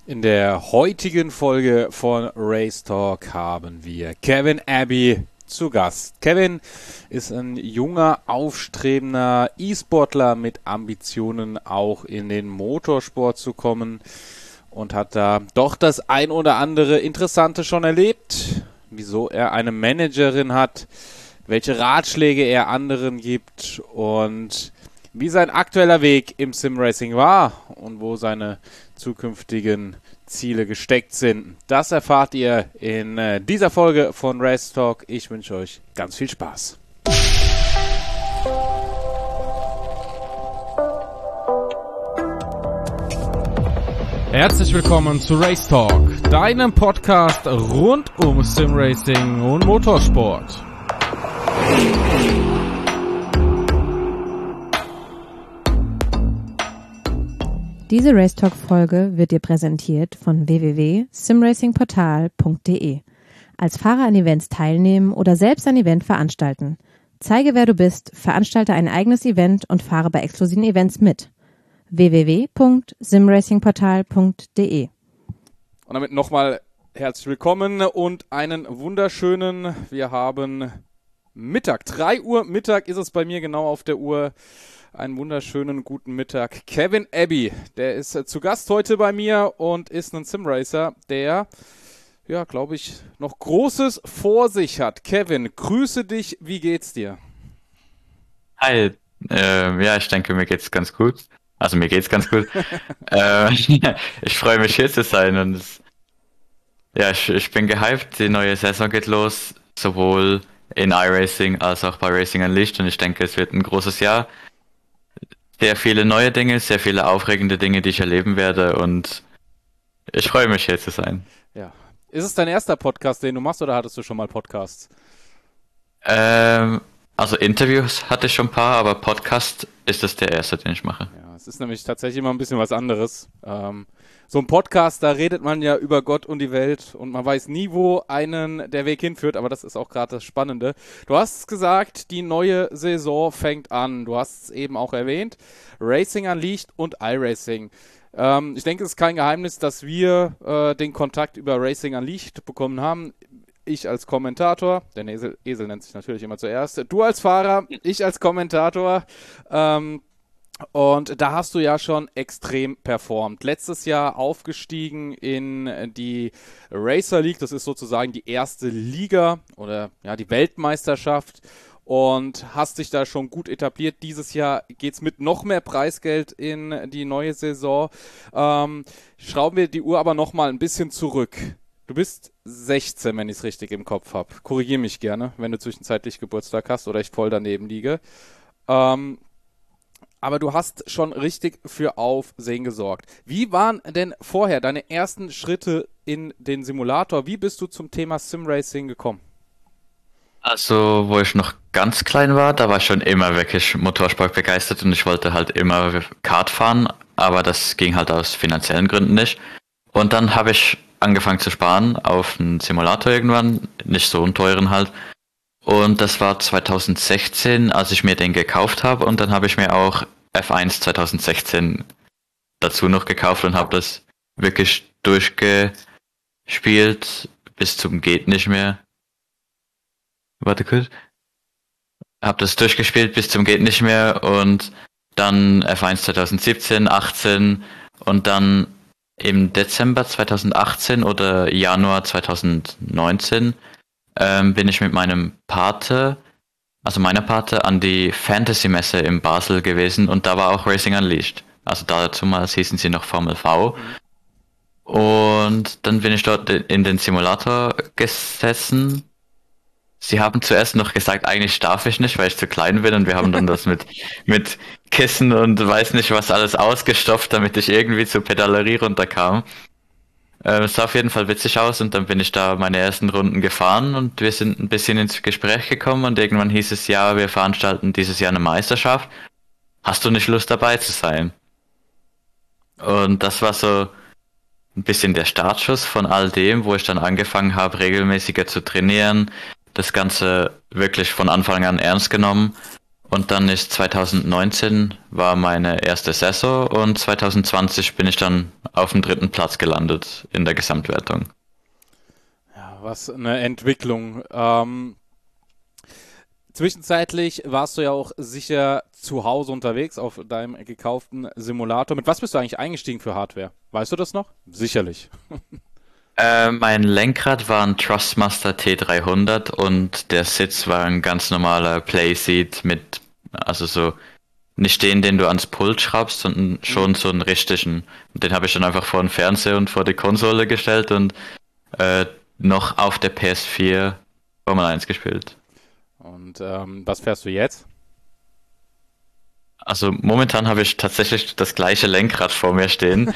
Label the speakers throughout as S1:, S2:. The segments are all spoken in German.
S1: In der heutigen Folge von Race Talk haben wir Kevin Abbey zu Gast. Kevin ist ein junger, aufstrebender E-Sportler mit Ambitionen, auch in den Motorsport zu kommen und hat da doch das ein oder andere Interessante schon erlebt, wieso er eine Managerin hat, welche Ratschläge er anderen gibt und wie sein aktueller Weg im Simracing war und wo seine zukünftigen Ziele gesteckt sind. Das erfahrt ihr in dieser Folge von Race Talk. Ich wünsche euch ganz viel Spaß. Herzlich willkommen zu Race Talk, deinem Podcast rund um Simracing und Motorsport.
S2: Diese Race Talk Folge wird dir präsentiert von www.simracingportal.de. Als Fahrer an Events teilnehmen oder selbst ein Event veranstalten. Zeige, wer du bist, veranstalte ein eigenes Event und fahre bei exklusiven Events mit. www.simracingportal.de.
S1: Und damit nochmal herzlich willkommen und einen wunderschönen, wir haben Mittag, 3 Uhr Mittag ist es bei mir genau auf der Uhr. Einen wunderschönen guten Mittag. Kevin Abbey, der ist zu Gast heute bei mir und ist ein Simracer, der, ja, glaube ich, noch Großes vor sich hat. Kevin, grüße dich, wie geht's dir?
S3: Hi, ja, ich denke, mir geht's ganz gut. Also mir geht's ganz gut. Ich freue mich hier zu sein und ich bin gehypt. Die neue Saison geht los, sowohl in iRacing als auch bei Racing Unleashed und ich denke, es wird ein großes Jahr. Sehr viele neue Dinge, sehr viele aufregende Dinge, die ich erleben werde und ich freue mich hier zu sein.
S1: Ja. Ist es dein erster Podcast, den du machst oder hattest du schon mal Podcasts?
S3: Also Interviews hatte ich schon ein paar, aber Podcast ist das der erste, den ich mache.
S1: Ja, es ist nämlich tatsächlich immer ein bisschen was anderes. So ein Podcast, da redet man ja über Gott und die Welt und man weiß nie, wo einen der Weg hinführt, aber das ist auch gerade das Spannende. Du hast gesagt, die neue Saison fängt an. Du hast es eben auch erwähnt. Racing Unleashed und iRacing. Ich denke, es ist kein Geheimnis, dass wir den Kontakt über Racing Unleashed bekommen haben. Ich als Kommentator, der Esel nennt sich natürlich immer zuerst. Du als Fahrer, ich als Kommentator. Und da hast du ja schon extrem performt. Letztes Jahr aufgestiegen in die Racer League, das ist sozusagen die erste Liga oder ja die Weltmeisterschaft und hast dich da schon gut etabliert. Dieses Jahr geht's mit noch mehr Preisgeld in die neue Saison. Schrauben wir die Uhr aber nochmal ein bisschen zurück. Du bist 16, wenn ich es richtig im Kopf habe. Korrigiere mich gerne, wenn du zwischenzeitlich Geburtstag hast oder ich voll daneben liege. Aber du hast schon richtig für Aufsehen gesorgt. Wie waren denn vorher deine ersten Schritte in den Simulator? Wie bist du zum Thema Simracing gekommen?
S3: Also, wo ich noch ganz klein war, da war ich schon immer wirklich Motorsport begeistert und ich wollte halt immer Kart fahren, aber das ging halt aus finanziellen Gründen nicht. Und dann habe ich angefangen zu sparen auf einen Simulator irgendwann, nicht so einen teuren halt. Und das war 2016, als ich mir den gekauft habe und dann habe ich mir auch F1 2016 dazu noch gekauft und habe das wirklich durchgespielt bis zum geht nicht mehr. Warte kurz. Habe das durchgespielt bis zum geht nicht mehr und dann F1 2017, 18 und dann im Dezember 2018 oder Januar 2019 bin ich mit meinem Pate, also meiner Pate, an die Fantasy-Messe in Basel gewesen und da war auch Racing Unleashed. Also dazu mal hießen sie noch Formel V. Und dann bin ich dort in den Simulator gesessen. Sie haben zuerst noch gesagt, eigentlich darf ich nicht, weil ich zu klein bin und wir haben dann das mit Kissen und weiß nicht was alles ausgestopft, damit ich irgendwie zur Pedalerie runterkam. Es sah auf jeden Fall witzig aus und dann bin ich da meine ersten Runden gefahren und wir sind ein bisschen ins Gespräch gekommen und irgendwann hieß es, ja, wir veranstalten dieses Jahr eine Meisterschaft. Hast du nicht Lust dabei zu sein? Und das war so ein bisschen der Startschuss von all dem, wo ich dann angefangen habe, regelmäßiger zu trainieren, das Ganze wirklich von Anfang an ernst genommen Und dann ist 2019 war meine erste Saison und 2020 bin ich dann auf dem 3. Platz gelandet in der Gesamtwertung.
S1: Ja, was eine Entwicklung. Zwischenzeitlich warst du ja auch sicher zu Hause unterwegs auf deinem gekauften Simulator. Mit was bist du eigentlich eingestiegen für Hardware? Weißt du das noch? Sicherlich.
S3: Mein Lenkrad war ein Trustmaster T300 und der Sitz war ein ganz normaler Playseat mit, also so, nicht den du ans Pult schraubst, sondern schon so einen richtigen. Und den habe ich dann einfach vor den Fernseher und vor die Konsole gestellt und noch auf der PS4 Formel 1 gespielt.
S1: Und was fährst du jetzt?
S3: Also momentan habe ich tatsächlich das gleiche Lenkrad vor mir stehen.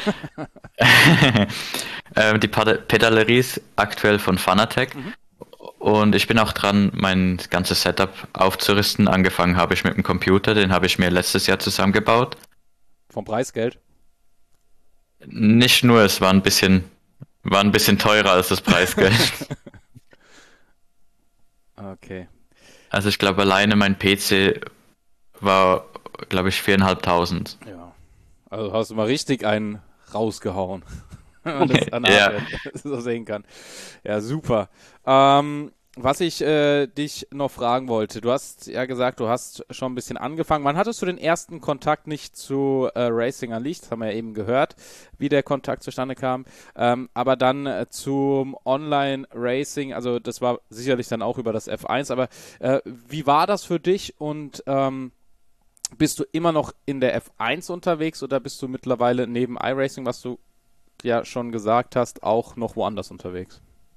S3: Die Pedalerie ist aktuell von Fanatec und ich bin auch dran, mein ganzes Setup aufzurüsten. Angefangen habe ich mit dem Computer, den habe ich mir letztes Jahr zusammengebaut.
S1: Vom Preisgeld?
S3: Nicht nur, es war ein bisschen teurer als das Preisgeld.
S1: Okay.
S3: Also ich glaube alleine mein PC war, glaube ich, 4.500.
S1: Ja. Also hast du mal richtig einen rausgehauen. Wenn man das an
S3: Ja.
S1: Hardware so sehen kann. Ja, super. Was ich dich noch fragen wollte, du hast ja gesagt, du hast schon ein bisschen angefangen. Wann hattest du den ersten Kontakt nicht zu Racing Unleashed? Das haben wir ja eben gehört, wie der Kontakt zustande kam. Aber dann zum Online-Racing, also das war sicherlich dann auch über das F1, aber wie war das für dich und bist du immer noch in der F1 unterwegs oder bist du mittlerweile neben iRacing, was du ja schon gesagt hast, auch noch woanders unterwegs?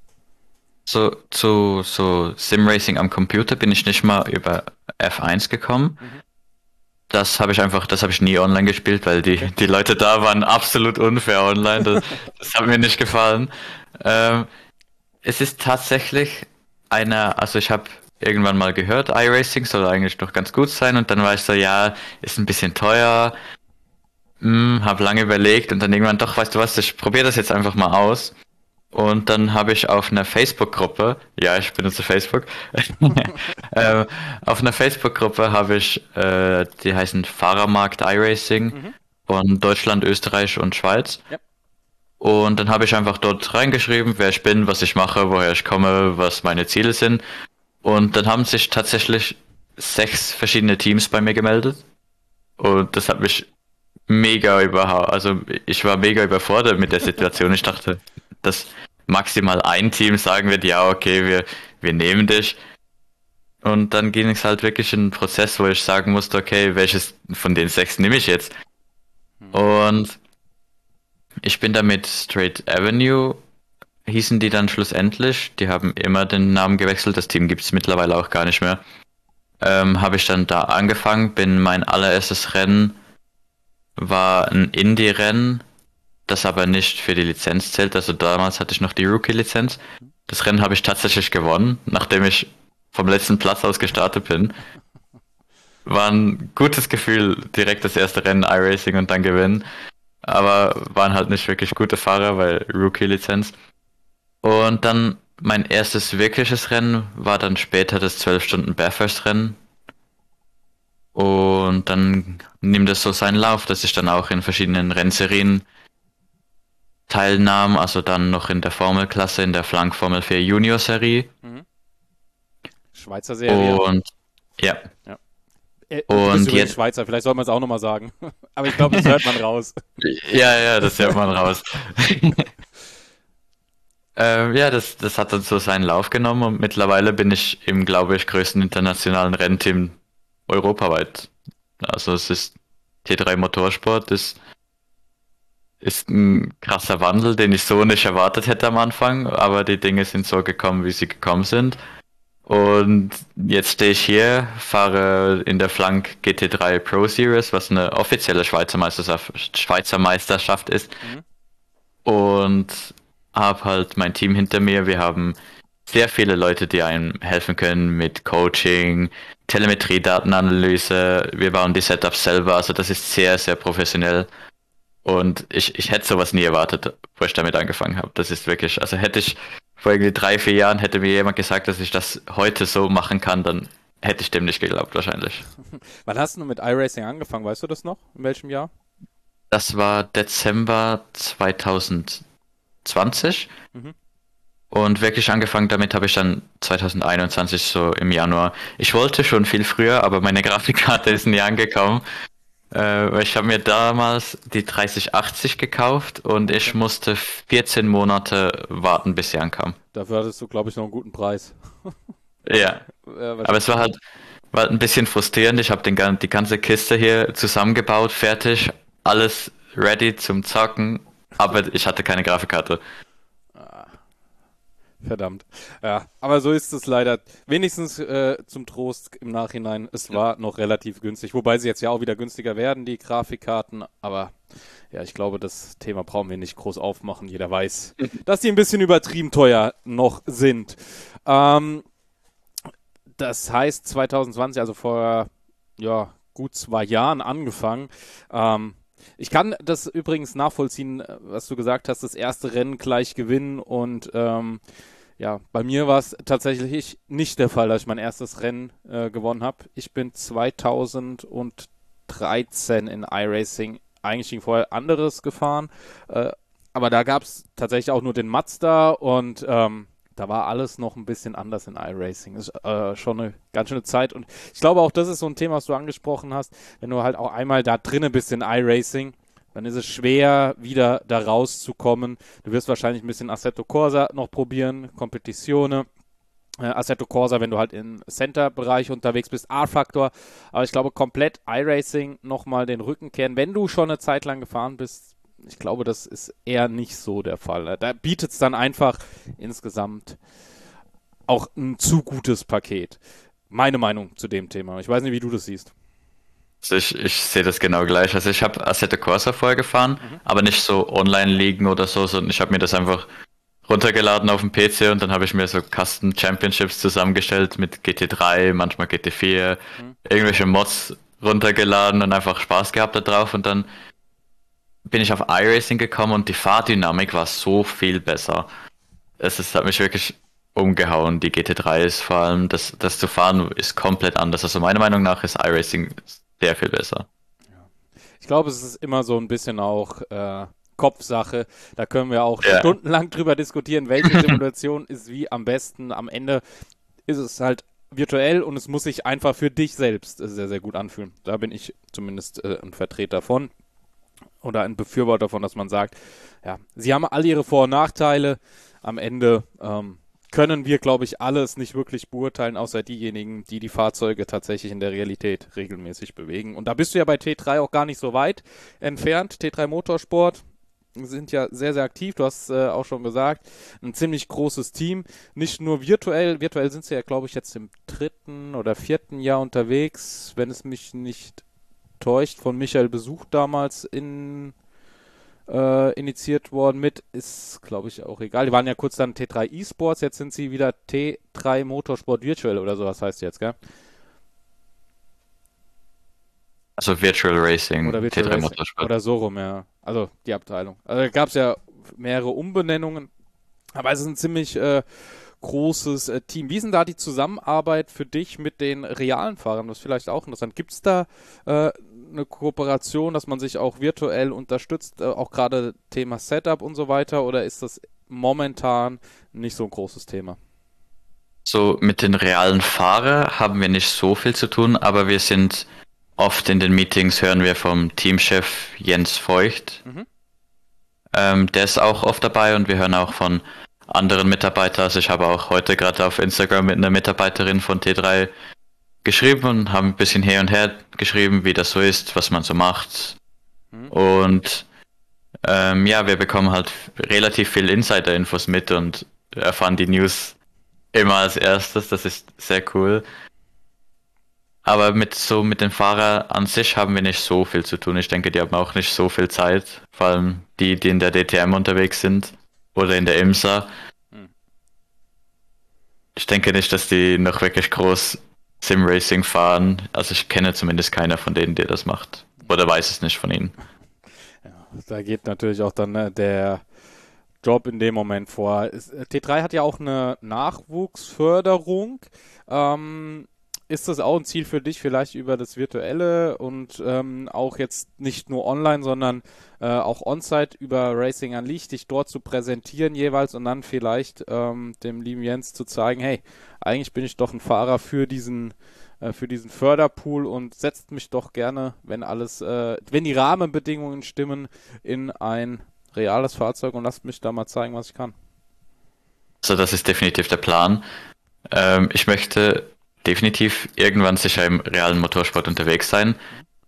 S3: So Sim-Racing am Computer bin ich nicht mal über F1 gekommen. Das habe ich nie online gespielt, weil die Leute da waren absolut unfair online. Das hat mir nicht gefallen. Es ist tatsächlich also ich habe irgendwann mal gehört, iRacing soll eigentlich doch ganz gut sein und dann war ich so, ja, ist ein bisschen teuer. Habe lange überlegt und dann irgendwann doch, weißt du was, ich probiere das jetzt einfach mal aus. Und dann habe ich auf einer Facebook-Gruppe, ja, ich benutze Facebook, auf einer Facebook-Gruppe habe ich, die heißen Fahrermarkt iRacing von Deutschland, Österreich und Schweiz.
S1: Ja.
S3: Und dann habe ich einfach dort reingeschrieben, wer ich bin, was ich mache, woher ich komme, was meine Ziele sind. Und dann haben sich tatsächlich 6 verschiedene Teams bei mir gemeldet. Und das hat mich also ich war mega überfordert mit der Situation. Ich dachte, dass maximal ein Team sagen wird, ja, okay, wir nehmen dich. Und dann ging es halt wirklich in einen Prozess, wo ich sagen musste, okay, welches von den 6 nehme ich jetzt? Und ich bin da mit Straight Avenue, hießen die dann schlussendlich. Die haben immer den Namen gewechselt, das Team gibt es mittlerweile auch gar nicht mehr. Habe ich dann da angefangen, mein allererstes Rennen war ein Indie-Rennen, das aber nicht für die Lizenz zählt. Also damals hatte ich noch die Rookie-Lizenz. Das Rennen habe ich tatsächlich gewonnen, nachdem ich vom letzten Platz aus gestartet bin. War ein gutes Gefühl, direkt das erste Rennen iRacing und dann gewinnen. Aber waren halt nicht wirklich gute Fahrer, weil Rookie-Lizenz. Und dann mein erstes wirkliches Rennen war dann später das 12-Stunden-Bathurst-Rennen. Und dann nimmt es so seinen Lauf, dass ich dann auch in verschiedenen Rennserien teilnahm, also dann noch in der Formelklasse, in der Flank Formel 4 Junior Serie.
S1: Schweizer Serie.
S3: Und ja.
S1: Du
S3: Und
S1: bist übrigens
S3: jetzt,
S1: Schweizer, vielleicht soll man es auch nochmal sagen. Aber ich glaube, das hört man raus.
S3: ja, das hört man raus. Ja, das hat dann so seinen Lauf genommen und mittlerweile bin ich im, glaube ich, größten internationalen Rennteam europaweit. Also es ist T3 Motorsport, ist ein krasser Wandel, den ich so nicht erwartet hätte am Anfang, aber die Dinge sind so gekommen, wie sie gekommen sind. Und jetzt stehe ich hier, fahre in der Flank GT3 Pro Series, was eine offizielle Schweizer Meisterschaft ist. Und habe halt mein Team hinter mir. Wir haben sehr viele Leute, die einem helfen können mit Coaching, Telemetriedatenanalyse. Wir bauen die Setups selber, also das ist sehr, sehr professionell. Und ich hätte sowas nie erwartet, wo ich damit angefangen habe. Das ist wirklich, also hätte ich vor irgendwie 3, 4 Jahren hätte mir jemand gesagt, dass ich das heute so machen kann, dann hätte ich dem nicht geglaubt wahrscheinlich.
S1: Wann hast du mit iRacing angefangen? Weißt du das noch? In welchem Jahr?
S3: Das war Dezember 2020
S1: Mhm.
S3: und wirklich angefangen damit habe ich dann 2021 so im Januar. Ich wollte schon viel früher, aber meine Grafikkarte ist nie angekommen. Weil ich habe mir damals die 3080 gekauft und ich musste 14 Monate warten, bis sie ankam.
S1: Dafür hattest du, glaube ich, noch einen guten Preis.
S3: Ja, aber es war halt ein bisschen frustrierend. Ich habe die ganze Kiste hier zusammengebaut, fertig, alles ready zum Zocken, aber ich hatte keine Grafikkarte.
S1: Verdammt. Ja, aber so ist es leider. Wenigstens zum Trost im Nachhinein. Es war noch relativ günstig, wobei sie jetzt ja auch wieder günstiger werden, die Grafikkarten. Aber ja, ich glaube, das Thema brauchen wir nicht groß aufmachen. Jeder weiß, dass die ein bisschen übertrieben teuer noch sind. Das heißt 2020, also vor ja, gut 2 Jahren angefangen. Ich kann das übrigens nachvollziehen, was du gesagt hast, das erste Rennen gleich gewinnen und ja, bei mir war es tatsächlich nicht der Fall, dass ich mein erstes Rennen gewonnen habe. Ich bin 2013 in iRacing eigentlich ging vorher anderes gefahren, aber da gab es tatsächlich auch nur den Mazda und da war alles noch ein bisschen anders in iRacing. Ist schon eine ganz schöne Zeit und ich glaube auch, das ist so ein Thema, was du angesprochen hast, wenn du halt auch einmal da drinne bist in iRacing, dann ist es schwer, wieder da rauszukommen. Du wirst wahrscheinlich ein bisschen Assetto Corsa noch probieren, Competizione. Assetto Corsa, wenn du halt im Center-Bereich unterwegs bist, R-Factor. Aber ich glaube, komplett iRacing nochmal den Rücken kehren. Wenn du schon eine Zeit lang gefahren bist, ich glaube, das ist eher nicht so der Fall. Da bietet es dann einfach insgesamt auch ein zu gutes Paket. Meine Meinung zu dem Thema. Ich weiß nicht, wie du das siehst.
S3: Also ich sehe das genau gleich. Also ich habe Assetto Corsa vorher gefahren, aber nicht so Online-Ligen oder so, sondern ich habe mir das einfach runtergeladen auf dem PC und dann habe ich mir so Custom Championships zusammengestellt mit GT3, manchmal GT4, irgendwelche Mods runtergeladen und einfach Spaß gehabt da drauf und dann bin ich auf iRacing gekommen und die Fahrdynamik war so viel besser. Hat mich wirklich umgehauen. Die GT3 ist vor allem, das zu fahren ist komplett anders. Also meiner Meinung nach ist iRacing sehr viel besser.
S1: Ich glaube, es ist immer so ein bisschen auch Kopfsache. Da können wir auch
S3: Ja.
S1: stundenlang drüber diskutieren, welche Simulation ist wie am besten. Am Ende ist es halt virtuell und es muss sich einfach für dich selbst sehr, sehr gut anfühlen. Da bin ich zumindest ein Vertreter von oder ein Befürworter von, dass man sagt, ja, sie haben alle ihre Vor- und Nachteile. Am Ende können wir, glaube ich, alles nicht wirklich beurteilen, außer diejenigen, die die Fahrzeuge tatsächlich in der Realität regelmäßig bewegen. Und da bist du ja bei T3 auch gar nicht so weit entfernt. T3 Motorsport sind ja sehr, sehr aktiv. Du hast auch schon gesagt, ein ziemlich großes Team. Nicht nur virtuell. Virtuell sind sie ja, glaube ich, jetzt im 3. oder 4. Jahr unterwegs, wenn es mich nicht täuscht, von Michael Besuch damals initiiert worden mit, ist, glaube ich, auch egal. Die waren ja kurz dann T3 eSports, jetzt sind sie wieder T3 Motorsport Virtual oder sowas heißt jetzt, gell?
S3: Also Virtual Racing,
S1: Oder Virtual
S3: T3
S1: Racing.
S3: Motorsport.
S1: Oder so rum, ja. Also die Abteilung. Also da gab es ja mehrere Umbenennungen, aber es ist ein ziemlich großes Team. Wie ist denn da die Zusammenarbeit für dich mit den realen Fahrern? Das ist vielleicht auch interessant. Gibt es da eine Kooperation, dass man sich auch virtuell unterstützt, auch gerade Thema Setup und so weiter, oder ist das momentan nicht so ein großes Thema?
S3: So mit den realen Fahrern haben wir nicht so viel zu tun, aber wir sind oft in den Meetings, hören wir vom Teamchef Jens Feucht. Der ist auch oft dabei und wir hören auch von anderen Mitarbeitern. Also ich habe auch heute gerade auf Instagram mit einer Mitarbeiterin von T3 geschrieben und haben ein bisschen her und her geschrieben, wie das so ist, was man so macht. Und ja, wir bekommen halt relativ viel Insider-Infos mit und erfahren die News immer als erstes. Das ist sehr cool. Aber mit den Fahrern an sich haben wir nicht so viel zu tun. Ich denke, die haben auch nicht so viel Zeit. Vor allem die in der DTM unterwegs sind oder in der IMSA. Ich denke nicht, dass die noch wirklich groß Sim-Racing fahren. Also ich kenne zumindest keiner von denen, der das macht. Oder weiß es nicht von ihnen.
S1: Ja, da geht natürlich auch dann der Job in dem Moment vor. T3 hat ja auch eine Nachwuchsförderung. Ist das auch ein Ziel für dich, vielleicht über das Virtuelle und auch jetzt nicht nur online, sondern auch on-site über Racing Unleashed, dich dort zu präsentieren jeweils und dann vielleicht dem lieben Jens zu zeigen, hey, eigentlich bin ich doch ein Fahrer für diesen Förderpool und setzt mich doch gerne, wenn die Rahmenbedingungen stimmen, in ein reales Fahrzeug und lasst mich da mal zeigen, was ich kann.
S3: Also das ist definitiv der Plan. Ich möchte definitiv irgendwann sicher im realen Motorsport unterwegs sein.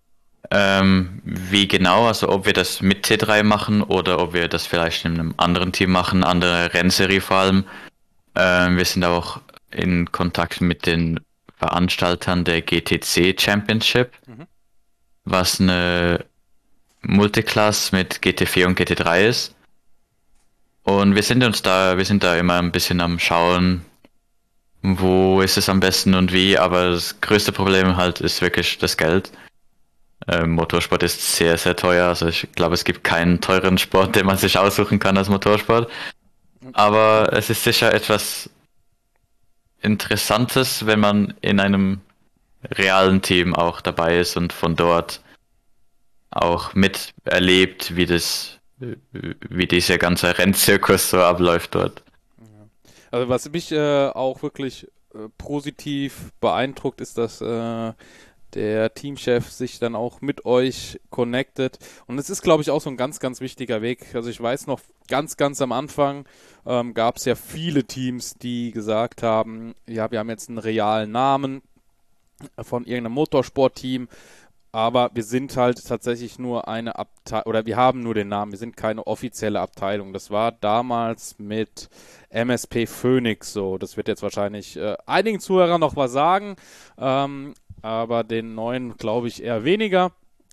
S3: Wie genau, also ob wir das mit T3 machen oder ob wir das vielleicht in einem anderen Team machen, andere Rennserie vor allem. Wir sind auch in Kontakt mit den Veranstaltern der GTC Championship, was eine Multiclass mit GT4 und GT3 ist. Und wir sind da immer ein bisschen am Schauen, wo ist es am besten und wie, aber das größte Problem halt ist wirklich das Geld. Motorsport ist sehr, sehr teuer, also ich glaube, es gibt keinen teuren Sport, den man sich aussuchen kann als Motorsport. Aber es ist sicher etwas Interessantes, wenn man in einem realen Team auch dabei ist und von dort auch miterlebt, wie dieser ganze Rennzirkus so abläuft dort.
S1: Also was mich auch wirklich positiv beeindruckt, ist, dass der Teamchef sich dann auch mit euch connectet. Und es ist, glaube ich, auch so ein ganz, ganz wichtiger Weg. Also ich weiß noch, ganz, ganz am Anfang gab es ja viele Teams, die gesagt haben, ja, wir haben jetzt einen realen Namen von irgendeinem Motorsportteam, aber wir sind halt tatsächlich nur eine Abteilung, oder wir haben nur den Namen, wir sind keine offizielle Abteilung. Das war damals mit MSP Phoenix so. Das wird jetzt wahrscheinlich einigen Zuhörern noch was sagen, aber den neuen glaube ich eher weniger.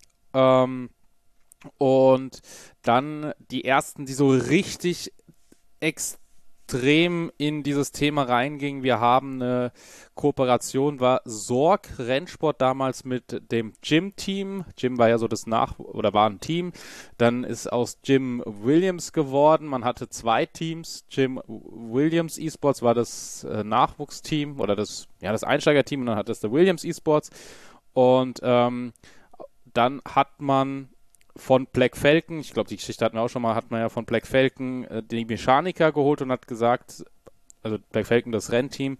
S1: Und dann die ersten, die so richtig extrem in dieses Thema reingingen. Wir haben eine Kooperation, war Sorg Rennsport damals mit dem Jim-Team. Jim war ja so war ein Team. Dann ist aus Jim Williams geworden. Man hatte zwei Teams. Jim Williams Esports war das Nachwuchsteam oder das Einsteigerteam und dann hat es der Williams Esports. Und dann hat man von Black Falcon, ich glaube, die Geschichte hatten wir auch schon mal, hat man ja von Black Falcon die Mechaniker geholt und hat gesagt, also Black Falcon, das Rennteam,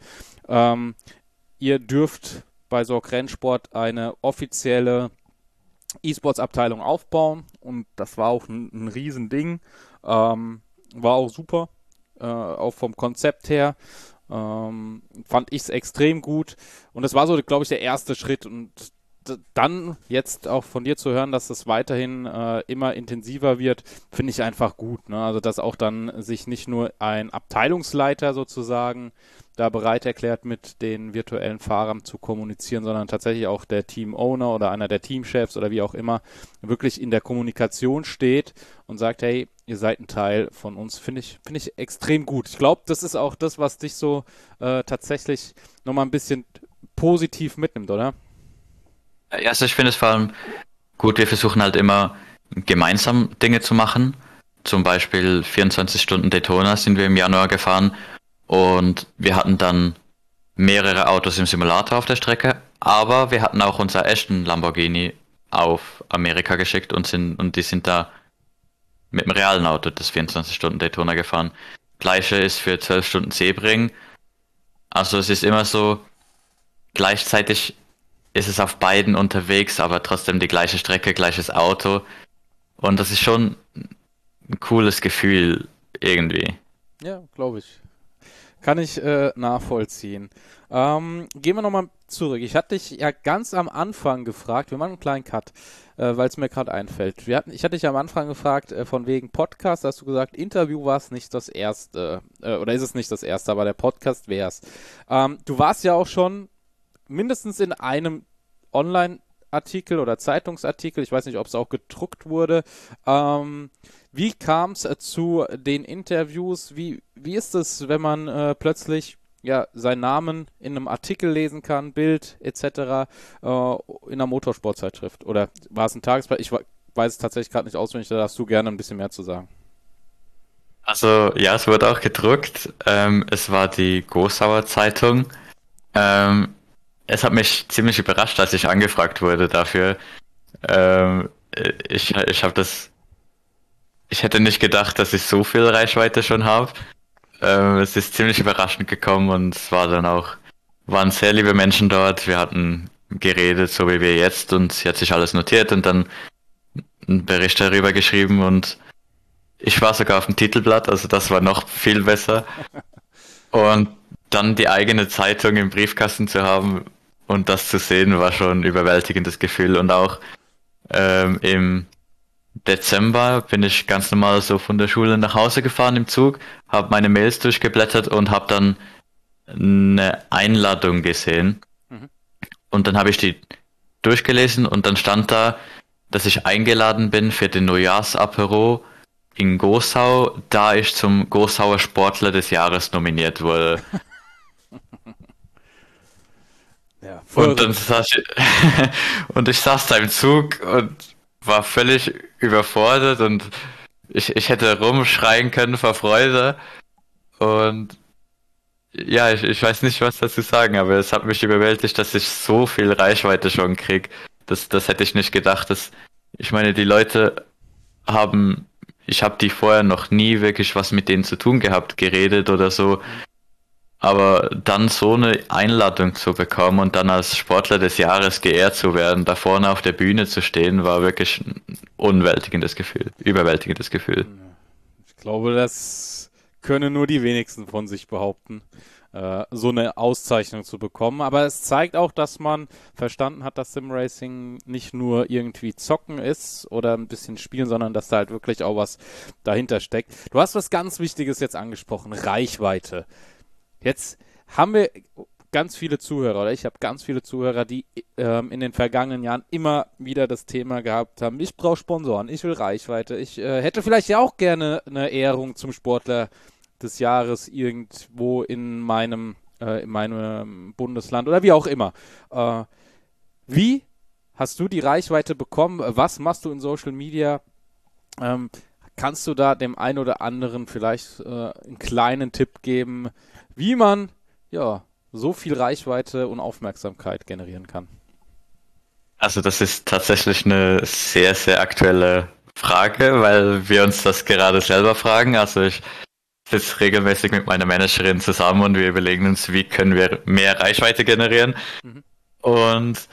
S1: ihr dürft bei Sorg Rennsport eine offizielle E-Sports-Abteilung aufbauen und das war auch ein Riesending, war auch super, auch vom Konzept her. Fand ich es extrem gut und das war so, glaube ich, der erste Schritt und dann jetzt auch von dir zu hören, dass es weiterhin immer intensiver wird, finde ich einfach gut. Ne? Also dass auch dann sich nicht nur ein Abteilungsleiter sozusagen da bereit erklärt, mit den virtuellen Fahrern zu kommunizieren, sondern tatsächlich auch der Team-Owner oder einer der Teamchefs oder wie auch immer wirklich in der Kommunikation steht und sagt, hey, ihr seid ein Teil von uns, finde ich extrem gut. Ich glaube, das ist auch das, was dich so tatsächlich nochmal ein bisschen positiv mitnimmt, oder?
S3: Ja, also ich finde es vor allem gut, wir versuchen halt immer gemeinsam Dinge zu machen. Zum Beispiel 24 Stunden Daytona sind wir im Januar gefahren und wir hatten dann mehrere Autos im Simulator auf der Strecke, aber wir hatten auch unser echten Lamborghini auf Amerika geschickt und die sind da mit dem realen Auto das 24 Stunden Daytona gefahren. Gleiche ist für 12 Stunden Sebring. Also es ist immer so, gleichzeitig ist es auf beiden unterwegs, aber trotzdem die gleiche Strecke, gleiches Auto. Und das ist schon ein cooles Gefühl irgendwie.
S1: Ja, glaube ich. Kann ich nachvollziehen. Gehen wir nochmal zurück. Ich hatte dich ja ganz am Anfang gefragt, wir machen einen kleinen Cut, weil es mir gerade einfällt. Ich hatte dich am Anfang gefragt, von wegen Podcast, hast du gesagt, Interview war es nicht das erste, oder ist es nicht das erste, aber der Podcast wäre es. Du warst ja auch schon mindestens in einem Online-Artikel oder Zeitungsartikel, ich weiß nicht, ob es auch gedruckt wurde. Wie kam es zu den Interviews? Wie ist es, wenn man plötzlich seinen Namen in einem Artikel lesen kann, Bild etc. In einer Motorsportzeitschrift? Oder war es ein Tagesblatt? Ich weiß es tatsächlich gerade nicht auswendig, da darfst du gerne ein bisschen mehr zu sagen.
S3: Also ja, es wurde auch gedruckt. Es war die Gosauer Zeitung. es hat mich ziemlich überrascht, als ich angefragt wurde dafür. Ähm, ich habe ich hätte nicht gedacht, dass ich so viel Reichweite schon habe. Es ist ziemlich überraschend gekommen und es war dann auch, waren sehr liebe Menschen dort. Wir hatten geredet, so wie wir jetzt, und sie hat sich alles notiert und dann einen Bericht darüber geschrieben und ich war sogar auf dem Titelblatt, also das war noch viel besser. Und dann die eigene Zeitung im Briefkasten zu haben und das zu sehen, war schon ein überwältigendes Gefühl. Und auch im Dezember bin ich ganz normal so von der Schule nach Hause gefahren im Zug, habe meine Mails durchgeblättert und habe dann eine Einladung gesehen.
S1: Mhm.
S3: Und dann habe ich die durchgelesen und dann stand da, dass ich eingeladen bin für den Neujahrsapero in Gosau, da ich zum Gosauer Sportler des Jahres nominiert wurde.
S1: Ja,
S3: Und dann und ich saß da im Zug und war völlig überfordert und ich hätte rumschreien können vor Freude. Und ja, ich weiß nicht, was dazu sagen, aber es hat mich überwältigt, dass ich so viel Reichweite schon krieg. Das hätte ich nicht gedacht. Ich meine, die Leute haben, ich habe die vorher noch nie wirklich was mit denen zu tun gehabt, geredet oder so. Aber dann so eine Einladung zu bekommen und dann als Sportler des Jahres geehrt zu werden, da vorne auf der Bühne zu stehen, war wirklich ein überwältigendes Gefühl.
S1: Ich glaube, das können nur die wenigsten von sich behaupten, so eine Auszeichnung zu bekommen. Aber es zeigt auch, dass man verstanden hat, dass Simracing nicht nur irgendwie zocken ist oder ein bisschen spielen, sondern dass da halt wirklich auch was dahinter steckt. Du hast was ganz Wichtiges jetzt angesprochen, Reichweite. Jetzt haben wir ganz viele Zuhörer, oder ich habe ganz viele Zuhörer, die in den vergangenen Jahren immer wieder das Thema gehabt haben, ich brauche Sponsoren, ich will Reichweite, ich hätte vielleicht ja auch gerne eine Ehrung zum Sportler des Jahres irgendwo in meinem Bundesland oder wie auch immer. Wie hast du die Reichweite bekommen? Was machst du in Social Media? Kannst du da dem einen oder anderen vielleicht einen kleinen Tipp geben, wie man ja so viel Reichweite und Aufmerksamkeit generieren kann?
S3: Also das ist tatsächlich eine sehr, sehr aktuelle Frage, weil wir uns das gerade selber fragen. Also ich sitze regelmäßig mit meiner Managerin zusammen und wir überlegen uns, wie können wir mehr Reichweite generieren.
S1: Mhm.
S3: Und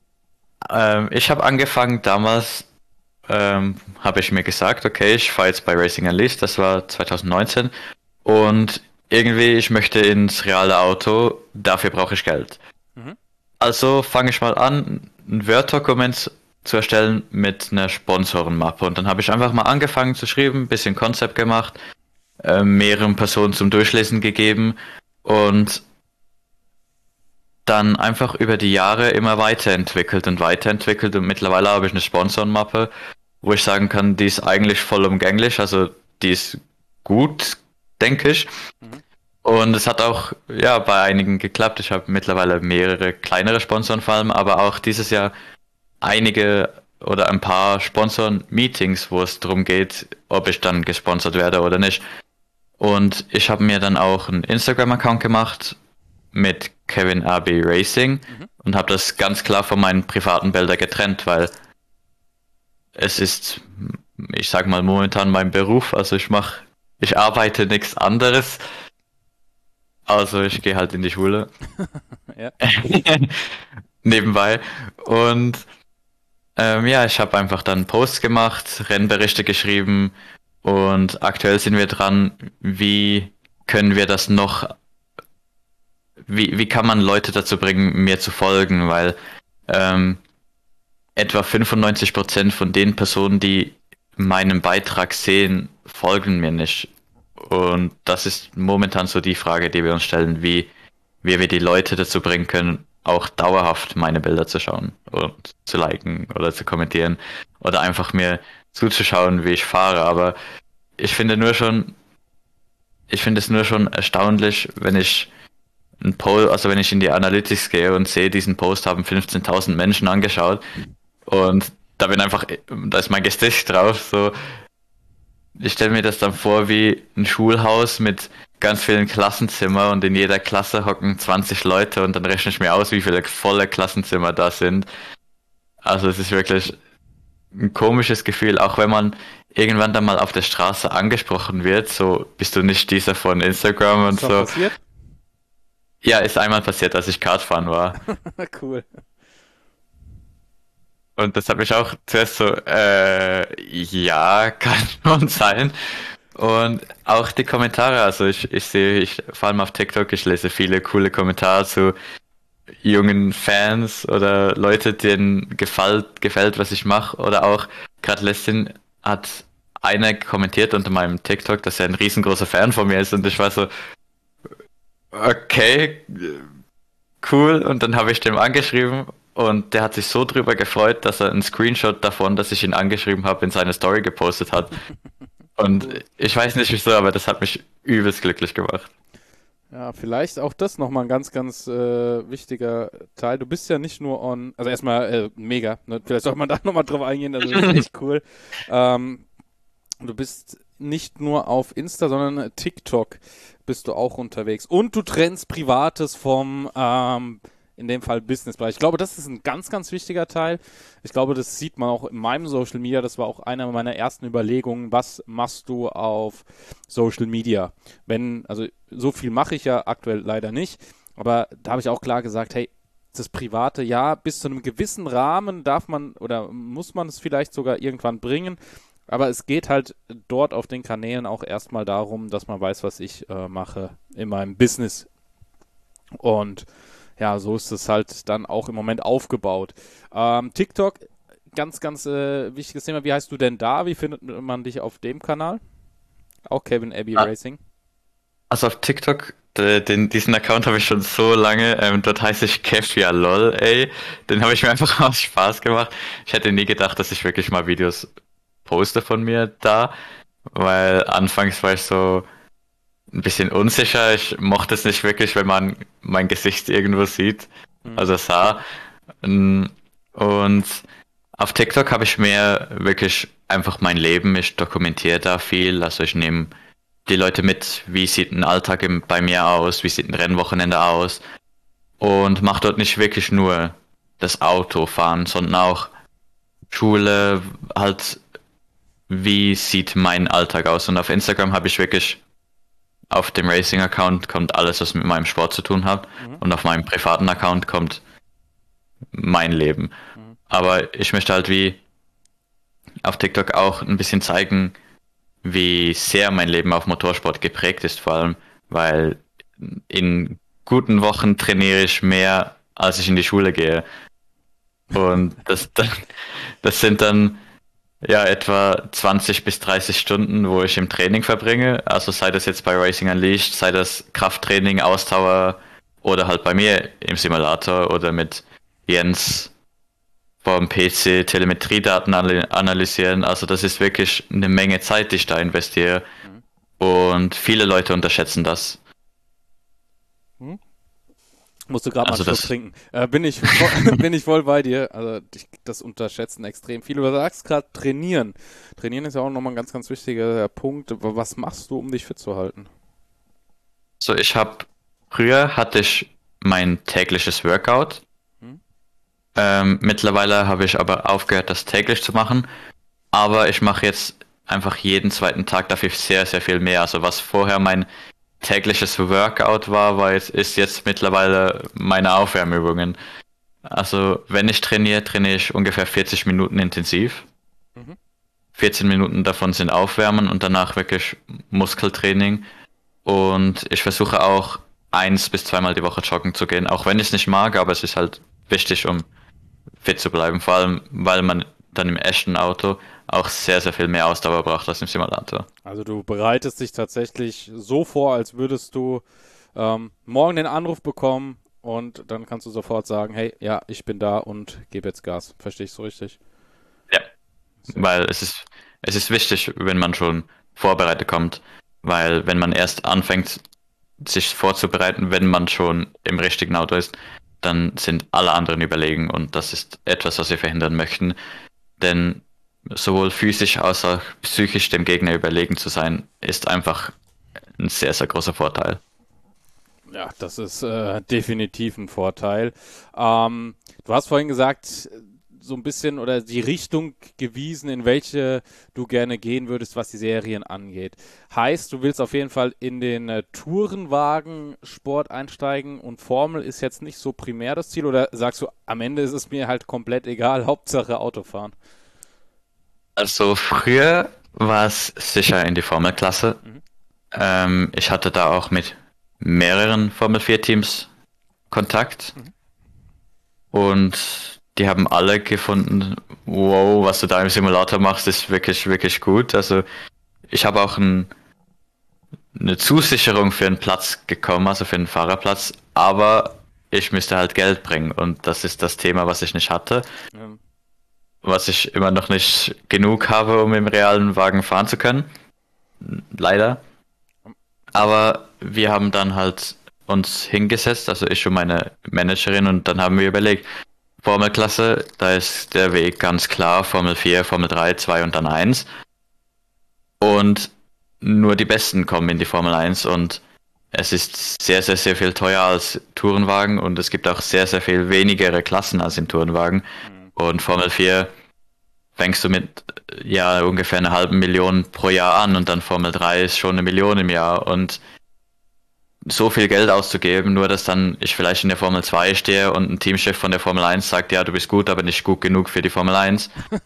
S3: ich habe angefangen damals, habe ich mir gesagt, okay, ich fahre jetzt bei Racing Unleashed, das war 2019, und irgendwie, ich möchte ins reale Auto, dafür brauche ich Geld.
S1: Mhm.
S3: Also fange ich mal an, ein Word-Dokument zu erstellen mit einer Sponsorenmappe. Und dann habe ich einfach mal angefangen zu schreiben, ein bisschen Konzept gemacht, mehreren Personen zum Durchlesen gegeben und dann einfach über die Jahre immer weiterentwickelt und mittlerweile habe ich eine Sponsorenmappe, wo ich sagen kann, die ist eigentlich vollumgänglich, also die ist gut, denke ich.
S1: Mhm.
S3: Und es hat auch ja bei einigen geklappt. Ich habe mittlerweile mehrere kleinere Sponsoren vor allem, aber auch dieses Jahr einige oder ein paar Sponsoren-Meetings, wo es darum geht, ob ich dann gesponsert werde oder nicht. Und ich habe mir dann auch einen Instagram-Account gemacht mit Kevin Abbey Racing und habe das ganz klar von meinen privaten Bildern getrennt, weil es ist, ich sag mal, momentan mein Beruf. Also ich arbeite nichts anderes. Also ich gehe halt in die Schule.
S1: Ja.
S3: Nebenbei. Und ja, ich habe einfach dann Posts gemacht, Rennberichte geschrieben und aktuell sind wir dran, wie können wir das noch, wie kann man Leute dazu bringen, mir zu folgen, weil etwa 95% von den Personen, die meinen Beitrag sehen, folgen mir nicht. Und das ist momentan so die Frage, die wir uns stellen, wie wir die Leute dazu bringen können, auch dauerhaft meine Bilder zu schauen und zu liken oder zu kommentieren oder einfach mir zuzuschauen, wie ich fahre. Aber ich finde es nur schon erstaunlich, wenn ich wenn ich in die Analytics gehe und sehe, diesen Post haben 15.000 Menschen angeschaut und da ist mein Gesicht drauf, so. Ich stelle mir das dann vor wie ein Schulhaus mit ganz vielen Klassenzimmer und in jeder Klasse hocken 20 Leute und dann rechne ich mir aus, wie viele volle Klassenzimmer da sind. Also es ist wirklich ein komisches Gefühl, auch wenn man irgendwann dann mal auf der Straße angesprochen wird, so bist du nicht dieser von Instagram und
S1: Ist das
S3: so.
S1: passiert?
S3: Ja, ist einmal passiert, als ich Kartfahren war.
S1: Cool.
S3: Und das hat mich auch zuerst so, ja, kann schon sein. Und auch die Kommentare, also ich sehe, vor allem auf TikTok, ich lese viele coole Kommentare zu jungen Fans oder Leute, denen gefällt, was ich mache. Oder auch, gerade letztens hat einer kommentiert unter meinem TikTok, dass er ein riesengroßer Fan von mir ist und ich war so, okay, cool. Und dann habe ich dem angeschrieben und der hat sich so drüber gefreut, dass er einen Screenshot davon, dass ich ihn angeschrieben habe, in seine Story gepostet hat. Und ich weiß nicht wieso, aber das hat mich übelst glücklich gemacht.
S1: Ja, vielleicht auch das nochmal ein ganz, ganz wichtiger Teil. Du bist ja nicht nur also erstmal mega, ne? Vielleicht sollte man da nochmal drauf eingehen, das ist echt cool. Du bist nicht nur auf Insta, sondern TikTok bist du auch unterwegs. Und du trennst Privates vom, in dem Fall Businessbereich. Ich glaube, das ist ein ganz, ganz wichtiger Teil. Ich glaube, das sieht man auch in meinem Social Media. Das war auch eine meiner ersten Überlegungen. Was machst du auf Social Media? Also so viel mache ich ja aktuell leider nicht. Aber da habe ich auch klar gesagt, hey, das Private, ja, bis zu einem gewissen Rahmen darf man oder muss man es vielleicht sogar irgendwann bringen. Aber es geht halt dort auf den Kanälen auch erstmal darum, dass man weiß, was ich mache in meinem Business. Und ja, so ist es halt dann auch im Moment aufgebaut. TikTok, ganz, ganz wichtiges Thema. Wie heißt du denn da? Wie findet man dich auf dem Kanal? Auch Kevin Abbey Racing.
S3: Also auf TikTok, diesen Account habe ich schon so lange. Dort heiße ich Kevia LOL, ey. Den habe ich mir einfach aus Spaß gemacht. Ich hätte nie gedacht, dass ich wirklich mal Videos poste von mir da, weil anfangs war ich so ein bisschen unsicher. Ich mochte es nicht wirklich, wenn man mein Gesicht irgendwo sieht, also sah. Und auf TikTok habe ich mehr wirklich einfach mein Leben. Ich dokumentiere da viel. Also ich nehme die Leute mit, wie sieht ein Alltag bei mir aus, wie sieht ein Rennwochenende aus. Und mache dort nicht wirklich nur das Autofahren, sondern auch Schule, halt, wie sieht mein Alltag aus. Und auf Instagram habe ich wirklich, auf dem Racing-Account kommt alles, was mit meinem Sport zu tun hat. Und auf meinem privaten Account kommt mein Leben. Aber ich möchte halt wie auf TikTok auch ein bisschen zeigen, wie sehr mein Leben auf Motorsport geprägt ist, vor allem, weil in guten Wochen trainiere ich mehr, als ich in die Schule gehe. Und das sind dann ja etwa 20 bis 30 Stunden, wo ich im Training verbringe. Also sei das jetzt bei Racing Unleashed, sei das Krafttraining, Ausdauer oder halt bei mir im Simulator oder mit Jens vom PC Telemetriedaten analysieren. Also das ist wirklich eine Menge Zeit, die ich da investiere. Und viele Leute unterschätzen das.
S1: Musst du gerade mal
S3: Also
S1: einen Schluck trinken. Bin ich voll bei dir. Also das unterschätzen extrem viele. Du sagst gerade trainieren. Trainieren ist ja auch nochmal ein ganz, ganz wichtiger Punkt. Was machst du, um dich fit zu halten?
S3: So, früher hatte ich mein tägliches Workout. Mittlerweile habe ich aber aufgehört, das täglich zu machen. Aber ich mache jetzt einfach jeden zweiten Tag dafür sehr, sehr viel mehr. Also was vorher mein tägliches Workout ist jetzt mittlerweile meine Aufwärmübungen. Also wenn ich trainiere ich ungefähr 40 Minuten intensiv. 14 Minuten davon sind Aufwärmen und danach wirklich Muskeltraining. Und ich versuche auch 1 bis 2 Mal die Woche joggen zu gehen, auch wenn ich es nicht mag, aber es ist halt wichtig, um fit zu bleiben. Vor allem, weil man dann im echten Auto auch sehr, sehr viel mehr Ausdauer braucht als im Simulator.
S1: Also du bereitest dich tatsächlich so vor, als würdest du morgen den Anruf bekommen und dann kannst du sofort sagen, hey, ja, ich bin da und gebe jetzt Gas. Verstehe ich so richtig?
S3: Ja, weil es ist wichtig, wenn man schon vorbereitet kommt, weil wenn man erst anfängt, sich vorzubereiten, wenn man schon im richtigen Auto ist, dann sind alle anderen überlegen und das ist etwas, was wir verhindern möchten, denn sowohl physisch als auch psychisch dem Gegner überlegen zu sein, ist einfach ein sehr, sehr großer Vorteil.
S1: Ja, das ist definitiv ein Vorteil. Du hast vorhin gesagt, so ein bisschen oder die Richtung gewiesen, in welche du gerne gehen würdest, was die Serien angeht. Heißt, du willst auf jeden Fall in den Tourenwagen-Sport einsteigen und Formel ist jetzt nicht so primär das Ziel oder sagst du, am Ende ist es mir halt komplett egal, Hauptsache Autofahren?
S3: Also früher war es sicher in die Formelklasse. Ich hatte da auch mit mehreren Formel 4 Teams Kontakt und die haben alle gefunden, wow, was du da im Simulator machst, ist wirklich, wirklich gut. Also ich habe auch eine Zusicherung für einen Platz bekommen, also für einen Fahrerplatz, aber ich müsste halt Geld bringen und das ist das Thema, was ich nicht hatte,
S1: Ja.
S3: was ich immer noch nicht genug habe, um im realen Wagen fahren zu können. Leider. Aber wir haben dann halt uns hingesetzt, also ich und meine Managerin, und dann haben wir überlegt, Formelklasse, da ist der Weg ganz klar, Formel 4, Formel 3, 2 und dann 1. Und nur die Besten kommen in die Formel 1 und es ist sehr, sehr, sehr viel teurer als Tourenwagen und es gibt auch sehr, sehr viel wenigere Klassen als im Tourenwagen. Und Formel 4 fängst du mit ja ungefähr 500.000 pro Jahr an und dann Formel 3 ist schon 1 Million im Jahr und so viel Geld auszugeben, nur dass dann ich vielleicht in der Formel 2 stehe und ein Teamchef von der Formel 1 sagt, ja, du bist gut, aber nicht gut genug für die Formel 1.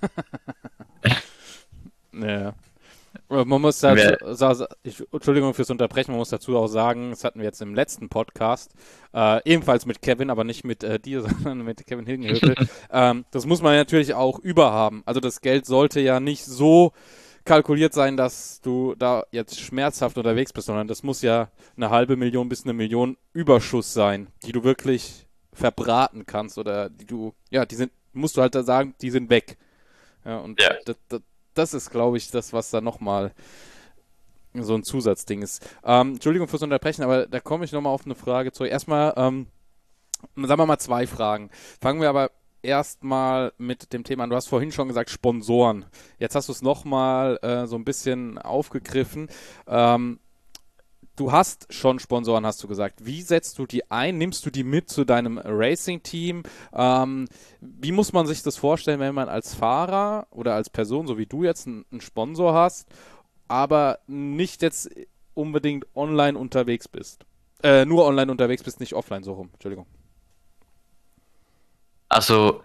S1: Ja. Man muss dazu, Entschuldigung fürs Unterbrechen, man muss dazu auch sagen, das hatten wir jetzt im letzten Podcast, ebenfalls mit Kevin, aber nicht mit dir, sondern mit Kevin Hilgenhövel. Das muss man natürlich auch überhaben. Also das Geld sollte ja nicht so kalkuliert sein, dass du da jetzt schmerzhaft unterwegs bist, sondern das muss ja 500.000 bis 1 Million Überschuss sein, die du wirklich verbraten kannst oder die du, ja, die sind, musst du halt da sagen, die sind weg. Ja, und
S3: Ja.
S1: das ist, glaube ich, das, was da nochmal so ein Zusatzding ist. Entschuldigung fürs Unterbrechen, aber da komme ich nochmal auf eine Frage zurück. Erstmal, sagen wir mal 2 Fragen. Fangen wir aber erstmal mit dem Thema an. Du hast vorhin schon gesagt, Sponsoren. Jetzt hast du es nochmal so ein bisschen aufgegriffen. Du hast schon Sponsoren, hast du gesagt. Wie setzt du die ein? Nimmst du die mit zu deinem Racing-Team? Wie muss man sich das vorstellen, wenn man als Fahrer oder als Person, so wie du jetzt, einen Sponsor hast, aber nicht jetzt unbedingt online unterwegs bist? Nur online unterwegs bist, nicht offline, so rum. Entschuldigung.
S3: Also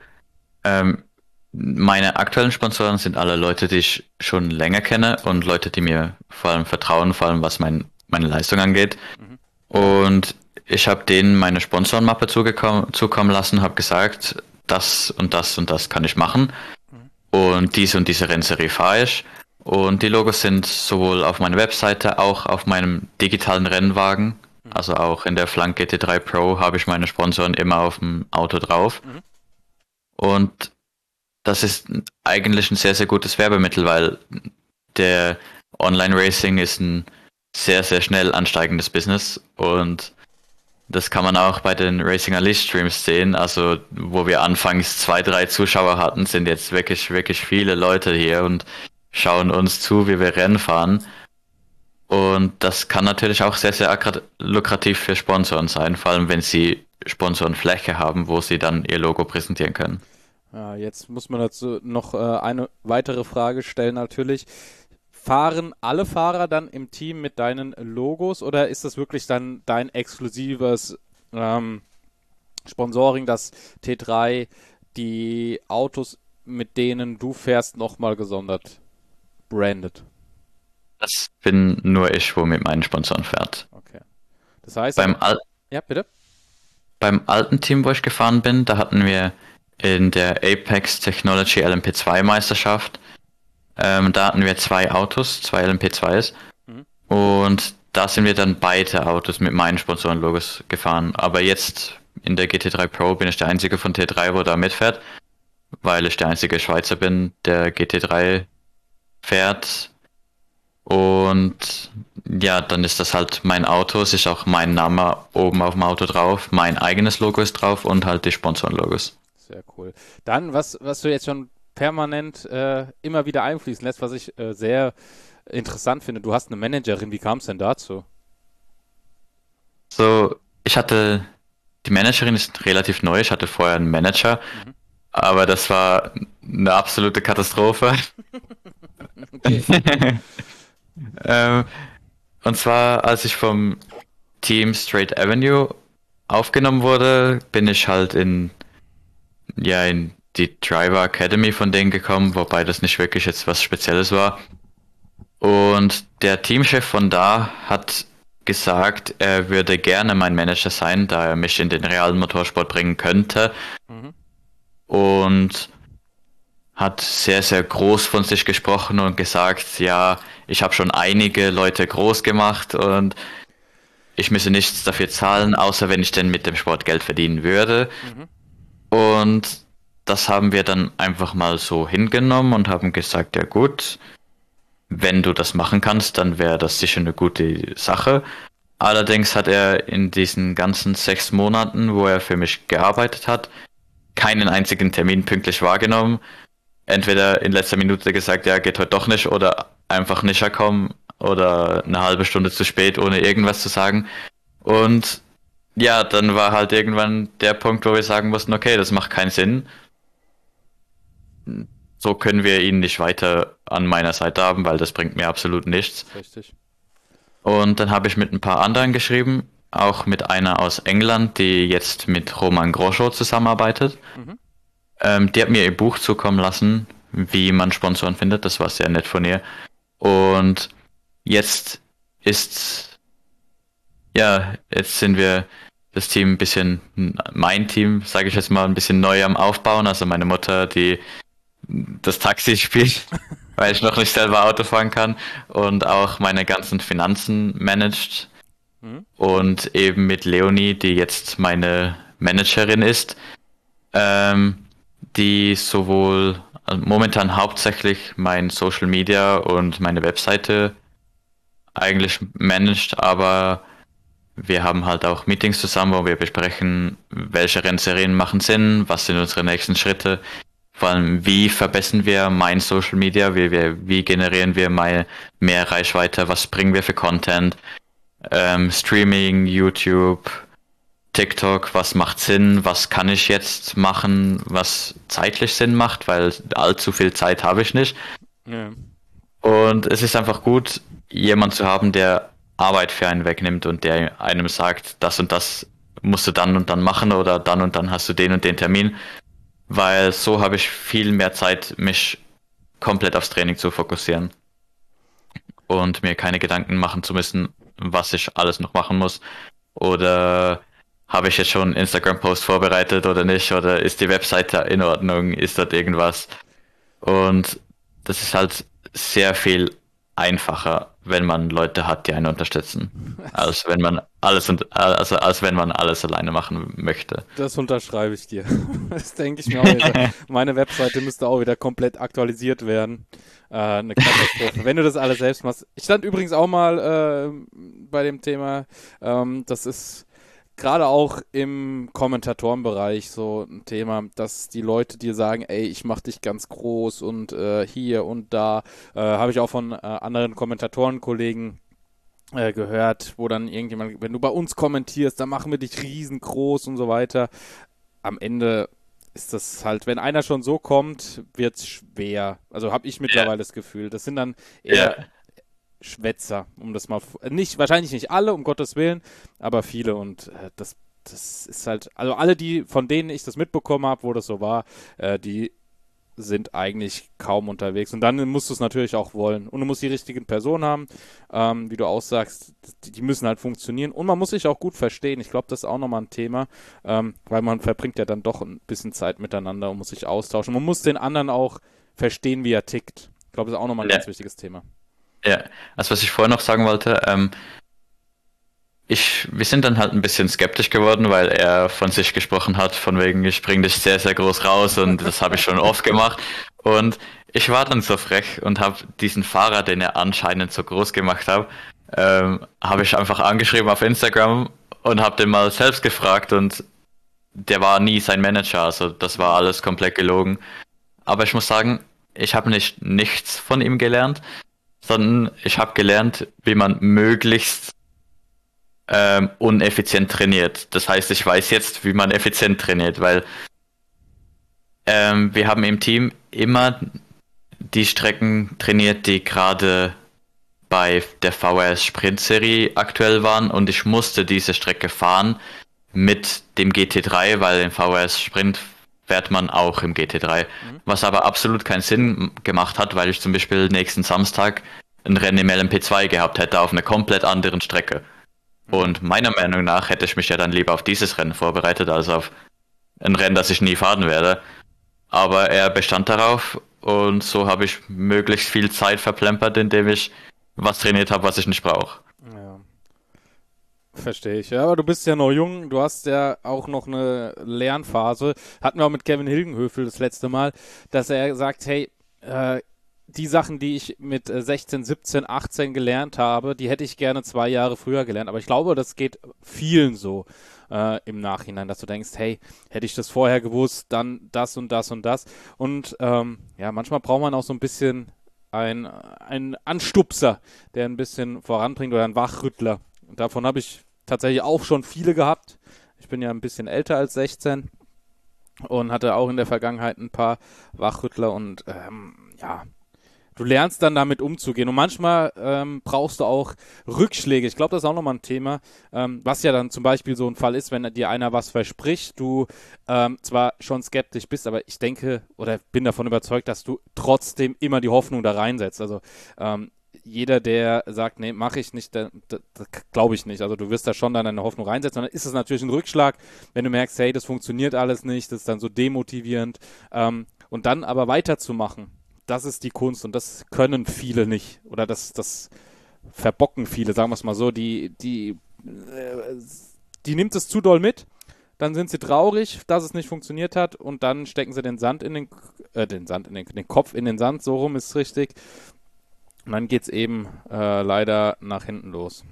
S3: meine aktuellen Sponsoren sind alle Leute, die ich schon länger kenne und Leute, die mir vor allem vertrauen, vor allem was meine Leistung angeht. Und ich habe denen meine Sponsorenmappe zukommen lassen, habe gesagt, das und das und das kann ich machen. Und diese Rennserie fahre ich. Und die Logos sind sowohl auf meiner Webseite, auch auf meinem digitalen Rennwagen, also auch in der Flank GT3 Pro habe ich meine Sponsoren immer auf dem Auto drauf. Und das ist eigentlich ein sehr, sehr gutes Werbemittel, weil der Online-Racing ist ein sehr, sehr schnell ansteigendes Business und das kann man auch bei den Racing Unleashed Streams sehen. Also, wo wir anfangs 2, 3 Zuschauer hatten, sind jetzt wirklich, wirklich viele Leute hier und schauen uns zu, wie wir Rennen fahren. Und das kann natürlich auch sehr, sehr lukrativ für Sponsoren sein, vor allem wenn sie Sponsorenfläche haben, wo sie dann ihr Logo präsentieren können.
S1: Ja, jetzt muss man dazu noch eine weitere Frage stellen natürlich. Fahren alle Fahrer dann im Team mit deinen Logos oder ist das wirklich dann dein exklusives Sponsoring, dass T3 die Autos, mit denen du fährst, nochmal gesondert brandet?
S3: Das bin nur ich, wo mit meinen Sponsoren fährt.
S1: Okay. Das heißt, ja, bitte?
S3: Beim alten Team, wo ich gefahren bin, da hatten wir in der Apex Technology LMP2 Meisterschaft, da hatten wir 2 Autos, 2 LMP2s und da sind wir dann beide Autos mit meinen Sponsorenlogos gefahren. Aber jetzt in der GT3 Pro bin ich der einzige von T3, wo da mitfährt, weil ich der einzige Schweizer bin, der GT3 fährt. Und ja, dann ist das halt mein Auto, es ist auch mein Name oben auf dem Auto drauf, mein eigenes Logo ist drauf und halt die Sponsorenlogos.
S1: Sehr cool. Dann, was du jetzt schon permanent immer wieder einfließen lässt, was ich sehr interessant finde. Du hast eine Managerin, wie kam es denn dazu?
S3: So, die Managerin ist relativ neu, ich hatte vorher einen Manager, aber das war eine absolute Katastrophe. ähm, und zwar, als ich vom Team Straight Avenue aufgenommen wurde, bin ich halt in die Driver Academy von denen gekommen, wobei das nicht wirklich jetzt was Spezielles war. Und der Teamchef von da hat gesagt, er würde gerne mein Manager sein, da er mich in den realen Motorsport bringen könnte. Und hat sehr, sehr groß von sich gesprochen und gesagt, ja, ich habe schon einige Leute groß gemacht und ich müsse nichts dafür zahlen, außer wenn ich denn mit dem Sport Geld verdienen würde. Und das haben wir dann einfach mal so hingenommen und haben gesagt, ja gut, wenn du das machen kannst, dann wäre das sicher eine gute Sache. Allerdings hat er in diesen ganzen 6 Monaten, wo er für mich gearbeitet hat, keinen einzigen Termin pünktlich wahrgenommen. Entweder in letzter Minute gesagt, ja, geht heute doch nicht, oder einfach nicht herkommen oder eine halbe Stunde zu spät, ohne irgendwas zu sagen. Und ja, dann war halt irgendwann der Punkt, wo wir sagen mussten, okay, das macht keinen Sinn. So können wir ihn nicht weiter an meiner Seite haben, weil das bringt mir absolut nichts.
S1: Richtig.
S3: Und dann habe ich mit ein paar anderen geschrieben, auch mit einer aus England, die jetzt mit Romain Grosjean zusammenarbeitet. Die hat mir ihr Buch zukommen lassen, wie man Sponsoren findet. Das war sehr nett von ihr. Und jetzt sind wir das Team ein bisschen, mein Team, sage ich jetzt mal, ein bisschen neu am Aufbauen. Also meine Mutter, die das Taxi spielt, weil ich noch nicht selber Auto fahren kann und auch meine ganzen Finanzen managt. Und eben mit Leonie, die jetzt meine Managerin ist, die sowohl momentan hauptsächlich mein Social Media und meine Webseite eigentlich managt, aber wir haben halt auch Meetings zusammen, wo wir besprechen, welche Rennserien machen Sinn, was sind unsere nächsten Schritte, vor allem wie verbessern wir mein Social Media, wie generieren wir mehr Reichweite, was bringen wir für Content, Streaming, YouTube, TikTok, was macht Sinn, was kann ich jetzt machen, was zeitlich Sinn macht, weil allzu viel Zeit habe ich nicht.
S1: Ja.
S3: Und es ist einfach gut, jemand zu haben, der Arbeit für einen wegnimmt und der einem sagt, das und das musst du dann und dann machen oder dann und dann hast du den und den Termin, weil so habe ich viel mehr Zeit, mich komplett aufs Training zu fokussieren und mir keine Gedanken machen zu müssen, was ich alles noch machen muss oder habe ich jetzt schon einen Instagram-Post vorbereitet oder nicht oder ist die Webseite in Ordnung, ist dort irgendwas und das ist halt sehr viel einfacher, wenn man Leute hat, die einen unterstützen, als wenn man als wenn man alles alleine machen möchte.
S1: Das unterschreibe ich dir. Das denke ich mir auch wieder. Meine Webseite müsste auch wieder komplett aktualisiert werden. Eine Katastrophe. Wenn du das alles selbst machst. Ich stand übrigens auch mal bei dem Thema, das ist gerade auch im Kommentatorenbereich so ein Thema, dass die Leute dir sagen, ey, ich mach dich ganz groß und hier und da, habe ich auch von anderen Kommentatorenkollegen gehört, wo dann irgendjemand, wenn du bei uns kommentierst, dann machen wir dich riesengroß und so weiter. Am Ende ist das halt, wenn einer schon so kommt, wird's schwer. Also habe ich mittlerweile das Gefühl. Das sind dann eher Schwätzer, um das mal, wahrscheinlich nicht alle, um Gottes Willen, aber viele und das ist halt, also alle, die, von denen ich das mitbekommen habe, wo das so war, die sind eigentlich kaum unterwegs und dann musst du es natürlich auch wollen und du musst die richtigen Personen haben, wie du auch sagst, die müssen halt funktionieren und man muss sich auch gut verstehen, ich glaube, das ist auch nochmal ein Thema, weil man verbringt ja dann doch ein bisschen Zeit miteinander und muss sich austauschen, man muss den anderen auch verstehen, wie er tickt, ich glaube, das ist auch nochmal ein ganz wichtiges Thema.
S3: Ja, also was ich vorher noch sagen wollte, wir sind dann halt ein bisschen skeptisch geworden, weil er von sich gesprochen hat, von wegen, ich bringe dich sehr, sehr groß raus und das habe ich schon oft gemacht. Und ich war dann so frech und habe diesen Fahrer, den er anscheinend so groß gemacht hat, habe ich einfach angeschrieben auf Instagram und habe den mal selbst gefragt und der war nie sein Manager, also das war alles komplett gelogen. Aber ich muss sagen, ich habe nicht nichts von ihm gelernt, sondern ich habe gelernt, wie man möglichst uneffizient trainiert. Das heißt, ich weiß jetzt, wie man effizient trainiert, weil wir haben im Team immer die Strecken trainiert, die gerade bei der VRS Sprint-Serie aktuell waren und ich musste diese Strecke fahren mit dem GT3, weil im VRS Sprint fährt man auch im GT3, was aber absolut keinen Sinn gemacht hat, weil ich zum Beispiel nächsten Samstag ein Rennen im LMP2 gehabt hätte auf einer komplett anderen Strecke. Und meiner Meinung nach hätte ich mich ja dann lieber auf dieses Rennen vorbereitet, als auf ein Rennen, das ich nie fahren werde. Aber er bestand darauf und so habe ich möglichst viel Zeit verplempert, indem ich was trainiert habe, was ich nicht brauche.
S1: Ja, verstehe ich. Ja, aber du bist ja noch jung, du hast ja auch noch eine Lernphase. Hatten wir auch mit Kevin Hilgenhöfel das letzte Mal, dass er sagt, hey, die Sachen, die ich mit 16, 17, 18 gelernt habe, die hätte ich gerne 2 Jahre früher gelernt. Aber ich glaube, das geht vielen so im Nachhinein, dass du denkst, hey, hätte ich das vorher gewusst, dann das und das und das. Und ja, manchmal braucht man auch so ein bisschen ein Anstupser, der ein bisschen voranbringt oder ein Wachrüttler. Und davon habe ich tatsächlich auch schon viele gehabt. Ich bin ja ein bisschen älter als 16 und hatte auch in der Vergangenheit ein paar Wachrüttler und ja, du lernst dann damit umzugehen und manchmal brauchst du auch Rückschläge. Ich glaube, das ist auch nochmal ein Thema, was ja dann zum Beispiel so ein Fall ist, wenn dir einer was verspricht, du zwar schon skeptisch bist, aber ich denke oder bin davon überzeugt, dass du trotzdem immer die Hoffnung da reinsetzt. Also jeder, der sagt, nee, mache ich nicht, das glaube ich nicht. Also du wirst da schon dann deine Hoffnung reinsetzen. Und dann ist es natürlich ein Rückschlag, wenn du merkst, hey, das funktioniert alles nicht, das ist dann so demotivierend. Und dann aber weiterzumachen, das ist die Kunst und das können viele nicht. Oder das verbocken viele, sagen wir es mal so. Die nimmt es zu doll mit, dann sind sie traurig, dass es nicht funktioniert hat und dann stecken sie den Kopf in den Sand, so rum ist es richtig. Und dann geht es eben leider nach hinten los.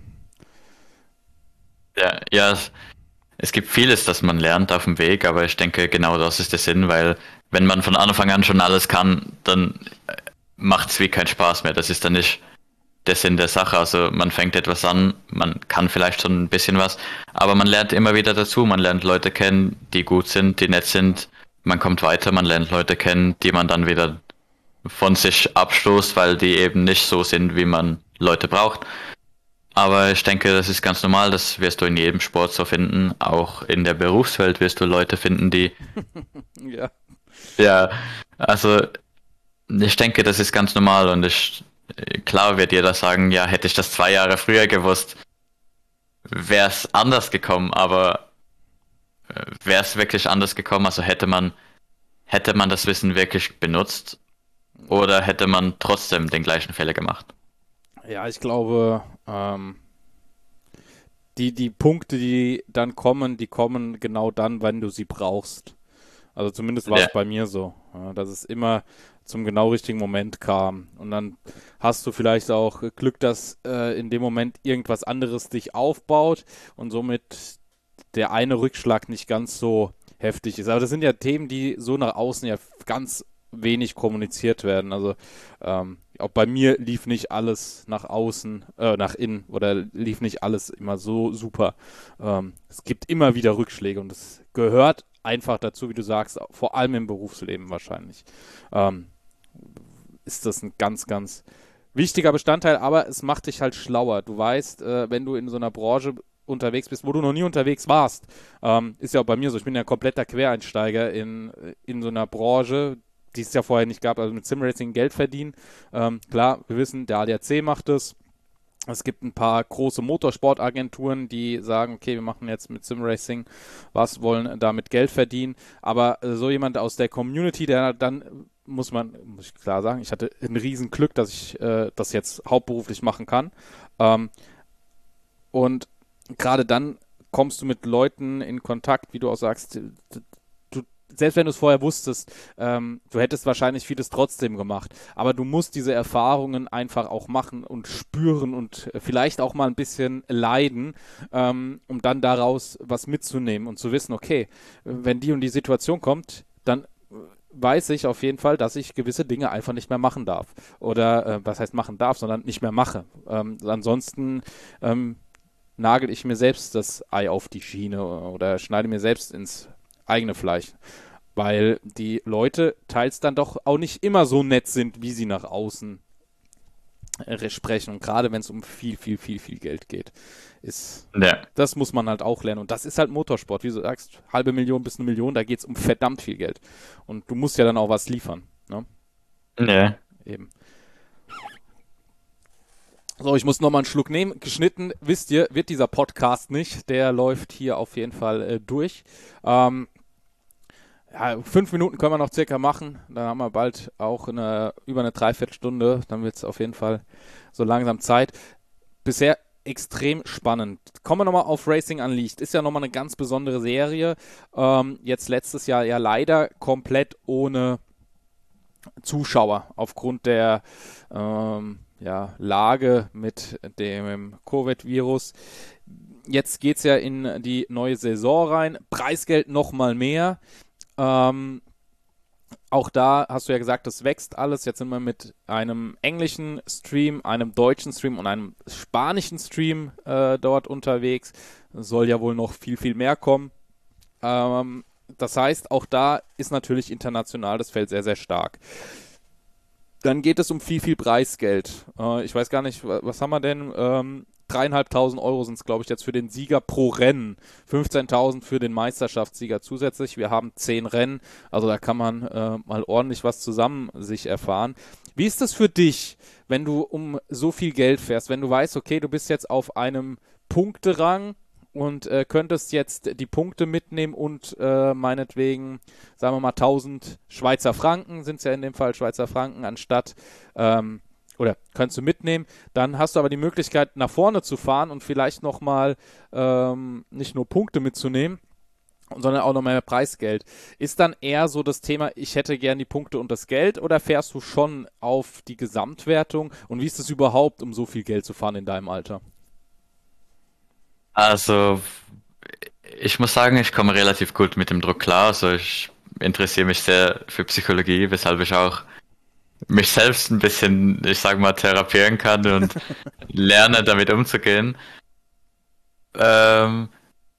S3: Ja, es gibt vieles, das man lernt auf dem Weg, aber ich denke, genau das ist der Sinn, weil wenn man von Anfang an schon alles kann, dann macht es wie keinen Spaß mehr. Das ist dann nicht der Sinn der Sache. Also man fängt etwas an, man kann vielleicht schon ein bisschen was, aber man lernt immer wieder dazu. Man lernt Leute kennen, die gut sind, die nett sind. Man kommt weiter, man lernt Leute kennen, die man dann wieder von sich abstoßt, weil die eben nicht so sind, wie man Leute braucht. Aber ich denke, das ist ganz normal, das wirst du in jedem Sport so finden. Auch in der Berufswelt wirst du Leute finden, die,
S1: Ja.
S3: ja, also ich denke, das ist ganz normal und klar wird jeder sagen, ja, hätte ich das 2 Jahre früher gewusst, wäre es anders gekommen, aber wäre es wirklich anders gekommen, also hätte man das Wissen wirklich benutzt oder hätte man trotzdem den gleichen Fehler gemacht?
S1: Ja, ich glaube, die Punkte, die dann kommen, die kommen genau dann, wenn du sie brauchst. Also zumindest war es bei mir so, ja, dass es immer zum genau richtigen Moment kam. Und dann hast du vielleicht auch Glück, dass in dem Moment irgendwas anderes dich aufbaut und somit der eine Rückschlag nicht ganz so heftig ist. Aber das sind ja Themen, die so nach außen ja ganz wenig kommuniziert werden. Also auch bei mir lief nicht alles nach außen, nach innen oder lief nicht alles immer so super. Es gibt immer wieder Rückschläge und es gehört einfach dazu, wie du sagst, vor allem im Berufsleben wahrscheinlich. Ist das ein ganz, ganz wichtiger Bestandteil, aber es macht dich halt schlauer. Du weißt, wenn du in so einer Branche unterwegs bist, wo du noch nie unterwegs warst, ist ja auch bei mir so, ich bin ja ein kompletter Quereinsteiger in so einer Branche, die es ja vorher nicht gab, also mit Simracing Geld verdienen. Klar, wir wissen, der ADAC macht es. Es gibt ein paar große Motorsportagenturen, die sagen, okay, wir machen jetzt mit Simracing was, wollen damit Geld verdienen. Aber so jemand aus der Community, der dann, muss ich klar sagen, ich hatte ein riesen Glück, dass ich das jetzt hauptberuflich machen kann. Und gerade dann kommst du mit Leuten in Kontakt, wie du auch sagst, selbst wenn du es vorher wusstest, du hättest wahrscheinlich vieles trotzdem gemacht. Aber du musst diese Erfahrungen einfach auch machen und spüren und vielleicht auch mal ein bisschen leiden, um dann daraus was mitzunehmen und zu wissen, okay, wenn die und die Situation kommt, dann weiß ich auf jeden Fall, dass ich gewisse Dinge einfach nicht mehr machen darf. Oder was heißt machen darf, sondern nicht mehr mache. Ansonsten nagel ich mir selbst das Ei auf die Schiene oder schneide mir selbst ins eigene Fleisch. Weil die Leute teils dann doch auch nicht immer so nett sind, wie sie nach außen sprechen. Und gerade wenn es um viel, viel, viel, viel Geld geht, das muss man halt auch lernen. Und das ist halt Motorsport. Wie du sagst, 500.000 bis 1 Million, da geht es um verdammt viel Geld. Und du musst ja dann auch was liefern. Ne?
S3: Ja.
S1: Eben. So, ich muss nochmal einen Schluck nehmen. Geschnitten, wisst ihr, wird dieser Podcast nicht. Der läuft hier auf jeden Fall durch. 5 Minuten können wir noch circa machen. Dann haben wir bald auch über eine Dreiviertelstunde. Dann wird es auf jeden Fall so langsam Zeit. Bisher extrem spannend. Kommen wir nochmal auf Racing Unleashed. Ist ja nochmal eine ganz besondere Serie. Jetzt letztes Jahr ja leider komplett ohne Zuschauer aufgrund der Lage mit dem Covid-Virus. Jetzt geht es ja in die neue Saison rein. Preisgeld nochmal mehr. Auch da hast du ja gesagt, das wächst alles. Jetzt sind wir mit einem englischen Stream, einem deutschen Stream und einem spanischen Stream dort unterwegs. Soll ja wohl noch viel, viel mehr kommen. Das heißt, auch da ist natürlich international das Feld sehr, sehr stark. Dann geht es um viel, viel Preisgeld. Ich weiß gar nicht, was haben wir denn? 3.500 Euro sind es, glaube ich, jetzt für den Sieger pro Rennen. 15.000 für den Meisterschaftssieger zusätzlich. Wir haben 10 Rennen, also da kann man mal ordentlich was zusammen sich erfahren. Wie ist das für dich, wenn du um so viel Geld fährst, wenn du weißt, okay, du bist jetzt auf einem Punkterang und könntest jetzt die Punkte mitnehmen und meinetwegen, sagen wir mal 1.000 Schweizer Franken, sind es ja in dem Fall Schweizer Franken, anstatt oder kannst du mitnehmen, dann hast du aber die Möglichkeit, nach vorne zu fahren und vielleicht nochmal nicht nur Punkte mitzunehmen, sondern auch noch mehr Preisgeld. Ist dann eher so das Thema, ich hätte gern die Punkte und das Geld, oder fährst du schon auf die Gesamtwertung? Und wie ist es überhaupt, um so viel Geld zu fahren in deinem Alter?
S3: Also, ich muss sagen, ich komme relativ gut mit dem Druck klar. Also, ich interessiere mich sehr für Psychologie, weshalb ich auch mich selbst ein bisschen, ich sag mal, therapieren kann und lerne, damit umzugehen. Ja,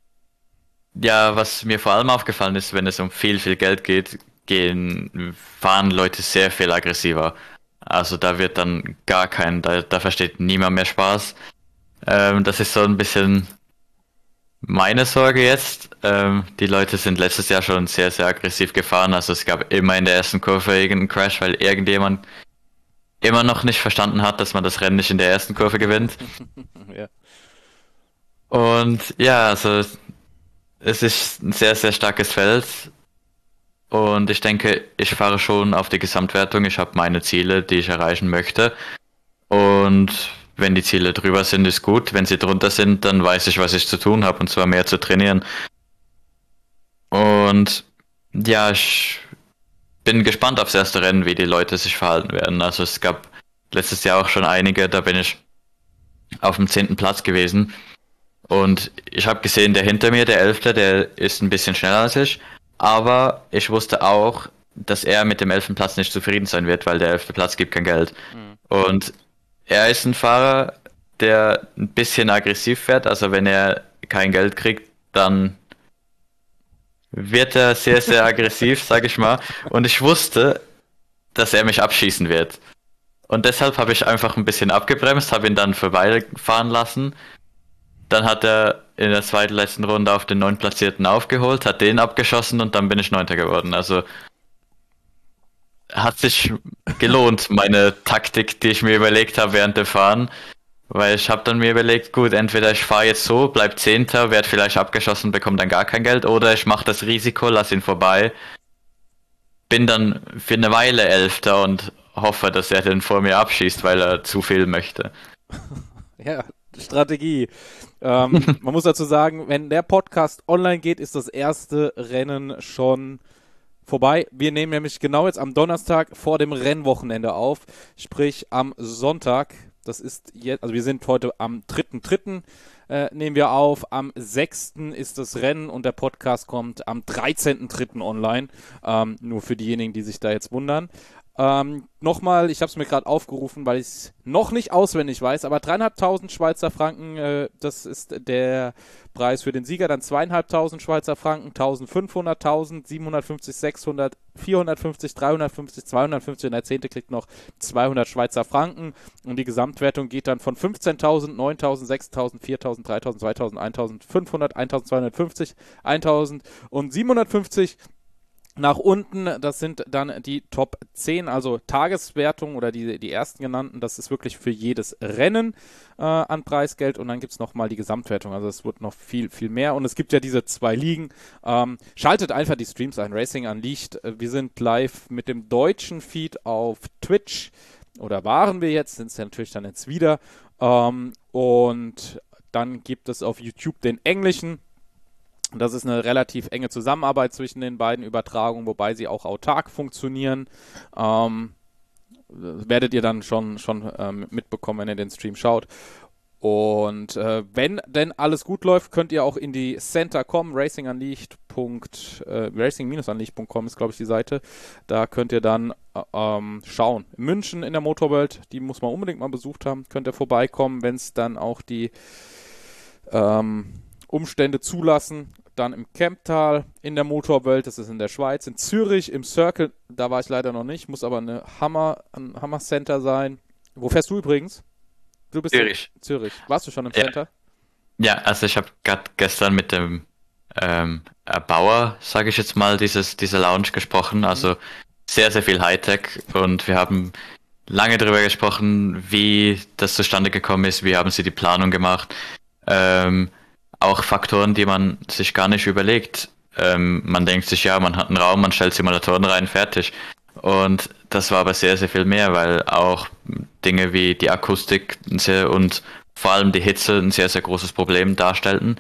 S3: was mir vor allem aufgefallen ist, wenn es um viel, viel Geld geht, fahren Leute sehr viel aggressiver. Also da wird dann da versteht niemand mehr Spaß. Das ist so ein bisschen meine Sorge jetzt. Die Leute sind letztes Jahr schon sehr, sehr aggressiv gefahren. Also es gab immer in der ersten Kurve irgendeinen Crash, weil irgendjemand immer noch nicht verstanden hat, dass man das Rennen nicht in der ersten Kurve gewinnt.
S1: Ja.
S3: Und ja, also es ist ein sehr, sehr starkes Feld. Und ich denke, ich fahre schon auf die Gesamtwertung. Ich habe meine Ziele, die ich erreichen möchte. Und wenn die Ziele drüber sind, ist gut. Wenn sie drunter sind, dann weiß ich, was ich zu tun habe, und zwar mehr zu trainieren. Und ja, ich bin gespannt aufs erste Rennen, wie die Leute sich verhalten werden. Also es gab letztes Jahr auch schon einige, da bin ich auf dem 10. Platz gewesen. Und ich habe gesehen, der hinter mir, der 11., der ist ein bisschen schneller als ich. Aber ich wusste auch, dass er mit dem 11. Platz nicht zufrieden sein wird, weil der 11. Platz gibt kein Geld. Und er ist ein Fahrer, der ein bisschen aggressiv fährt. Also wenn er kein Geld kriegt, dann wird er sehr, sehr aggressiv, sag ich mal. Und ich wusste, dass er mich abschießen wird. Und deshalb habe ich einfach ein bisschen abgebremst, habe ihn dann vorbeifahren lassen. Dann hat er in der zweitletzten Runde auf den 9. Platzierten aufgeholt, hat den abgeschossen und dann bin ich 9. geworden. Also hat sich gelohnt, meine Taktik, die ich mir überlegt habe während dem Fahren. Weil ich habe dann mir überlegt, gut, entweder ich fahre jetzt so, bleib 10., werde vielleicht abgeschossen, bekomme dann gar kein Geld, oder ich mache das Risiko, lass ihn vorbei, bin dann für eine Weile 11. und hoffe, dass er den vor mir abschießt, weil er zu viel möchte.
S1: Ja, Strategie. Man muss dazu sagen, wenn der Podcast online geht, ist das erste Rennen schon vorbei. Wir nehmen nämlich genau jetzt am Donnerstag vor dem Rennwochenende auf, sprich am Sonntag. Das ist jetzt, also wir sind heute am 3.3. Nehmen wir auf. Am 6. ist das Rennen und der Podcast kommt am 13.3. online. Nur für diejenigen, die sich da jetzt wundern. Nochmal, ich habe es mir gerade aufgerufen, weil ich es noch nicht auswendig weiß, aber 3.500 Schweizer Franken, das ist der Preis für den Sieger, dann 2.500 Schweizer Franken, 1.500, 1.000, 750, 600, 450, 350, 250 und der Zehnte kriegt noch 200 Schweizer Franken und die Gesamtwertung geht dann von 15.000, 9.000, 6.000, 4.000, 3.000, 2.000, 1.500, 1.250, 1.000 und 750 nach unten. Das sind dann die Top 10, also Tageswertung oder die ersten genannten. Das ist wirklich für jedes Rennen an Preisgeld und dann gibt es nochmal die Gesamtwertung. Also es wird noch viel, viel mehr und es gibt ja diese 2 Ligen. Schaltet einfach die Streams ein, Racing Unleashed. Wir sind live mit dem deutschen Feed auf Twitch oder waren wir jetzt, sind es ja natürlich dann jetzt wieder. Und dann gibt es auf YouTube den englischen. Das ist eine relativ enge Zusammenarbeit zwischen den beiden Übertragungen, wobei sie auch autark funktionieren. Werdet ihr dann schon mitbekommen, wenn ihr den Stream schaut. Und wenn denn alles gut läuft, könnt ihr auch in die Center kommen, racing-unleashed.com ist, glaube ich, die Seite. Da könnt ihr dann schauen. München in der Motorworld, die muss man unbedingt mal besucht haben, könnt ihr vorbeikommen, wenn es dann auch die Umstände zulassen. Dann im Kemptal, in der Motorwelt, das ist in der Schweiz, in Zürich, im Circle, da war ich leider noch nicht, muss aber ein Hammer Center sein. Wo fährst du übrigens? Du bist
S3: Zürich.
S1: in Zürich. Warst du schon im Center?
S3: Ja, also ich habe gerade gestern mit dem Erbauer, sage ich jetzt mal, diese Lounge gesprochen. Also sehr, sehr viel Hightech und wir haben lange darüber gesprochen, wie das zustande gekommen ist, wie haben sie die Planung gemacht. Auch Faktoren, die man sich gar nicht überlegt. Man denkt sich, ja, man hat einen Raum, man stellt Simulatoren rein, fertig. Und das war aber sehr, sehr viel mehr, weil auch Dinge wie die Akustik und vor allem die Hitze ein sehr, sehr großes Problem darstellten.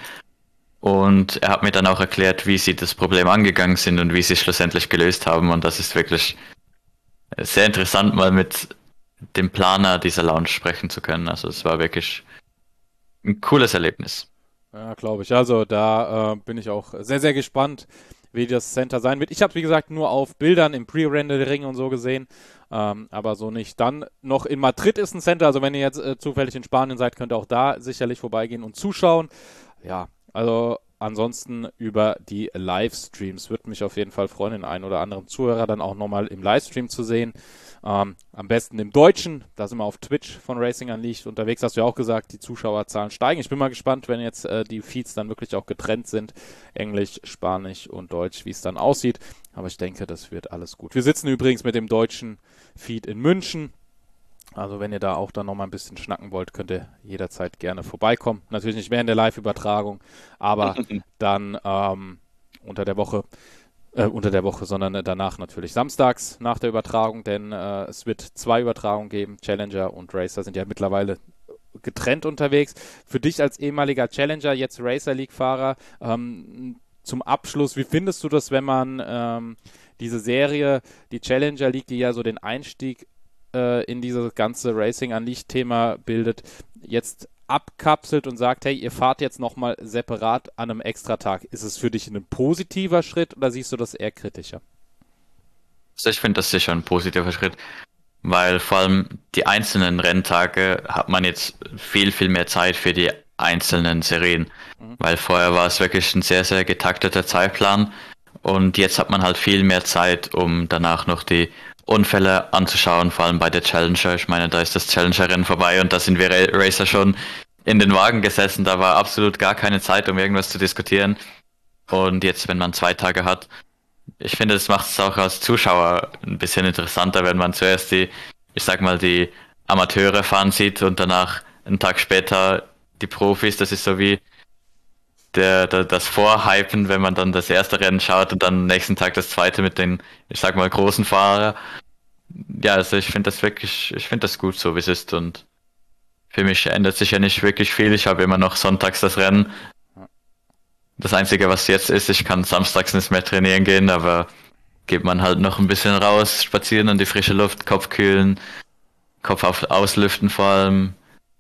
S3: Und er hat mir dann auch erklärt, wie sie das Problem angegangen sind und wie sie es schlussendlich gelöst haben. Und das ist wirklich sehr interessant, mal mit dem Planer dieser Lounge sprechen zu können. Also es war wirklich ein cooles Erlebnis.
S1: Ja, glaube ich. Also da bin ich auch sehr, sehr gespannt, wie das Center sein wird. Ich habe es, wie gesagt, nur auf Bildern im Pre-Rendering und so gesehen, aber so nicht. Dann noch in Madrid ist ein Center, also wenn ihr jetzt zufällig in Spanien seid, könnt ihr auch da sicherlich vorbeigehen und zuschauen. Ja, also ansonsten über die Livestreams. Würde mich auf jeden Fall freuen, den einen oder anderen Zuhörer dann auch nochmal im Livestream zu sehen. Am besten im Deutschen, da sind wir auf Twitch von Racing Unleashed unterwegs, hast du ja auch gesagt, die Zuschauerzahlen steigen. Ich bin mal gespannt, wenn jetzt die Feeds dann wirklich auch getrennt sind, Englisch, Spanisch und Deutsch, wie es dann aussieht. Aber ich denke, das wird alles gut. Wir sitzen übrigens mit dem deutschen Feed in München. Also wenn ihr da auch dann nochmal ein bisschen schnacken wollt, könnt ihr jederzeit gerne vorbeikommen. Natürlich nicht während der Live-Übertragung, aber dann unter der Woche, sondern danach natürlich samstags nach der Übertragung, denn es wird 2 Übertragungen geben. Challenger und Racer sind ja mittlerweile getrennt unterwegs. Für dich als ehemaliger Challenger, jetzt Racer League-Fahrer, zum Abschluss, wie findest du das, wenn man diese Serie, die Challenger League, die ja so den Einstieg in dieses ganze Racing Unleashed-Thema bildet, jetzt abkapselt und sagt, hey, ihr fahrt jetzt nochmal separat an einem Extratag. Ist es für dich ein positiver Schritt oder siehst du das eher kritischer?
S3: Also ich finde das sicher ein positiver Schritt, weil vor allem die einzelnen Renntage hat man jetzt viel, viel mehr Zeit für die einzelnen Serien, weil vorher war es wirklich ein sehr, sehr getakteter Zeitplan und jetzt hat man halt viel mehr Zeit, um danach noch die Unfälle anzuschauen, vor allem bei der Challenger. Ich meine, da ist das Challenger-Rennen vorbei und da sind wir Racer schon in den Wagen gesessen. Da war absolut gar keine Zeit, um irgendwas zu diskutieren. Und jetzt, wenn man 2 Tage hat, ich finde, das macht es auch als Zuschauer ein bisschen interessanter, wenn man zuerst die Amateure fahren sieht und danach einen Tag später die Profis. Das ist so wie das Vorhypen, wenn man dann das erste Rennen schaut und dann am nächsten Tag das zweite mit den, großen Fahrern. Ja, also ich finde das gut so, wie es ist und für mich ändert sich ja nicht wirklich viel. Ich habe immer noch sonntags das Rennen. Das Einzige, was jetzt ist, ich kann samstags nicht mehr trainieren gehen, aber geht man halt noch ein bisschen raus, spazieren an die frische Luft, Kopf kühlen, Kopf auslüften vor allem.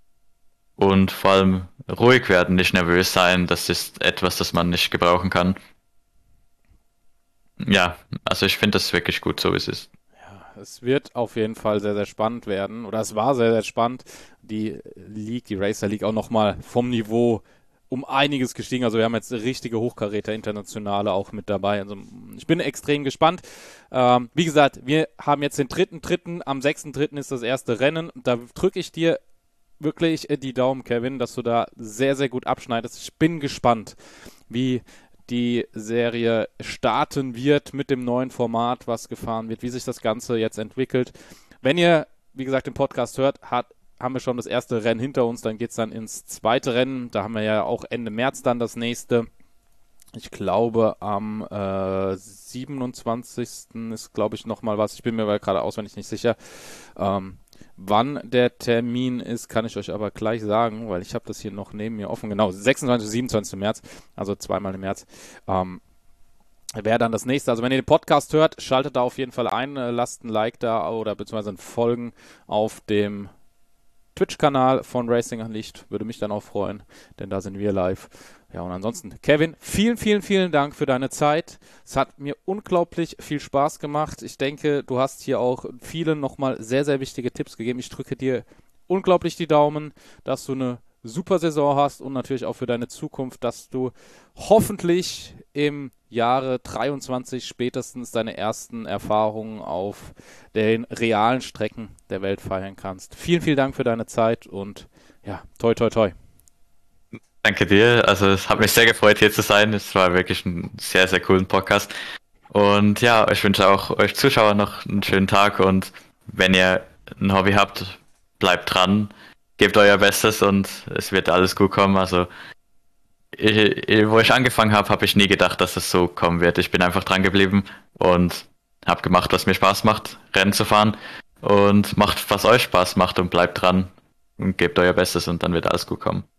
S3: Und vor allem ruhig werden, nicht nervös sein, das ist etwas, das man nicht gebrauchen kann. Ja, also ich finde das wirklich gut, so wie es ist.
S1: es wird auf jeden Fall sehr, sehr spannend werden. Oder es war sehr, sehr spannend. Die Racer League auch nochmal vom Niveau um einiges gestiegen. Also wir haben jetzt richtige Hochkaräter, internationale auch mit dabei. Also ich bin extrem gespannt. Wie gesagt, wir haben jetzt den 3.3. Am 6.3. ist das erste Rennen. Da drücke ich dir wirklich die Daumen, Kevin, dass du da sehr, sehr gut abschneidest. Ich bin gespannt, wie die Serie starten wird mit dem neuen Format, was gefahren wird, wie sich das Ganze jetzt entwickelt. Wenn ihr, wie gesagt, den Podcast hört, haben wir schon das erste Rennen hinter uns, dann geht es dann ins zweite Rennen. Da haben wir ja auch Ende März dann das nächste. Ich glaube, am 27. ist, glaube ich, nochmal was. Ich bin mir aber gerade auswendig nicht sicher. Wann der Termin ist, kann ich euch aber gleich sagen, weil ich habe das hier noch neben mir offen. Genau, 26. 27. März, also zweimal im März. Wäre dann das nächste. Also wenn ihr den Podcast hört, schaltet da auf jeden Fall ein, lasst ein Like da oder beziehungsweise ein Folgen auf dem Twitch-Kanal von Racing Unleashed. Würde mich dann auch freuen, denn da sind wir live. Ja, und ansonsten, Kevin, vielen, vielen, vielen Dank für deine Zeit. Es hat mir unglaublich viel Spaß gemacht. Ich denke, du hast hier auch vielen nochmal sehr, sehr wichtige Tipps gegeben. Ich drücke dir unglaublich die Daumen, dass du eine super Saison hast und natürlich auch für deine Zukunft, dass du hoffentlich im Jahre 23 spätestens deine ersten Erfahrungen auf den realen Strecken der Welt feiern kannst. Vielen, vielen Dank für deine Zeit und ja, toi, toi, toi.
S3: Danke dir. Also es hat mich sehr gefreut, hier zu sein. Es war wirklich ein sehr, sehr coolen Podcast. Und ja, ich wünsche auch euch Zuschauern noch einen schönen Tag und wenn ihr ein Hobby habt, bleibt dran, gebt euer Bestes und es wird alles gut kommen. Also wo ich angefangen habe, habe ich nie gedacht, dass es so kommen wird. Ich bin einfach dran geblieben und habe gemacht, was mir Spaß macht, Rennen zu fahren und macht, was euch Spaß macht und bleibt dran und gebt euer Bestes und dann wird alles gut kommen.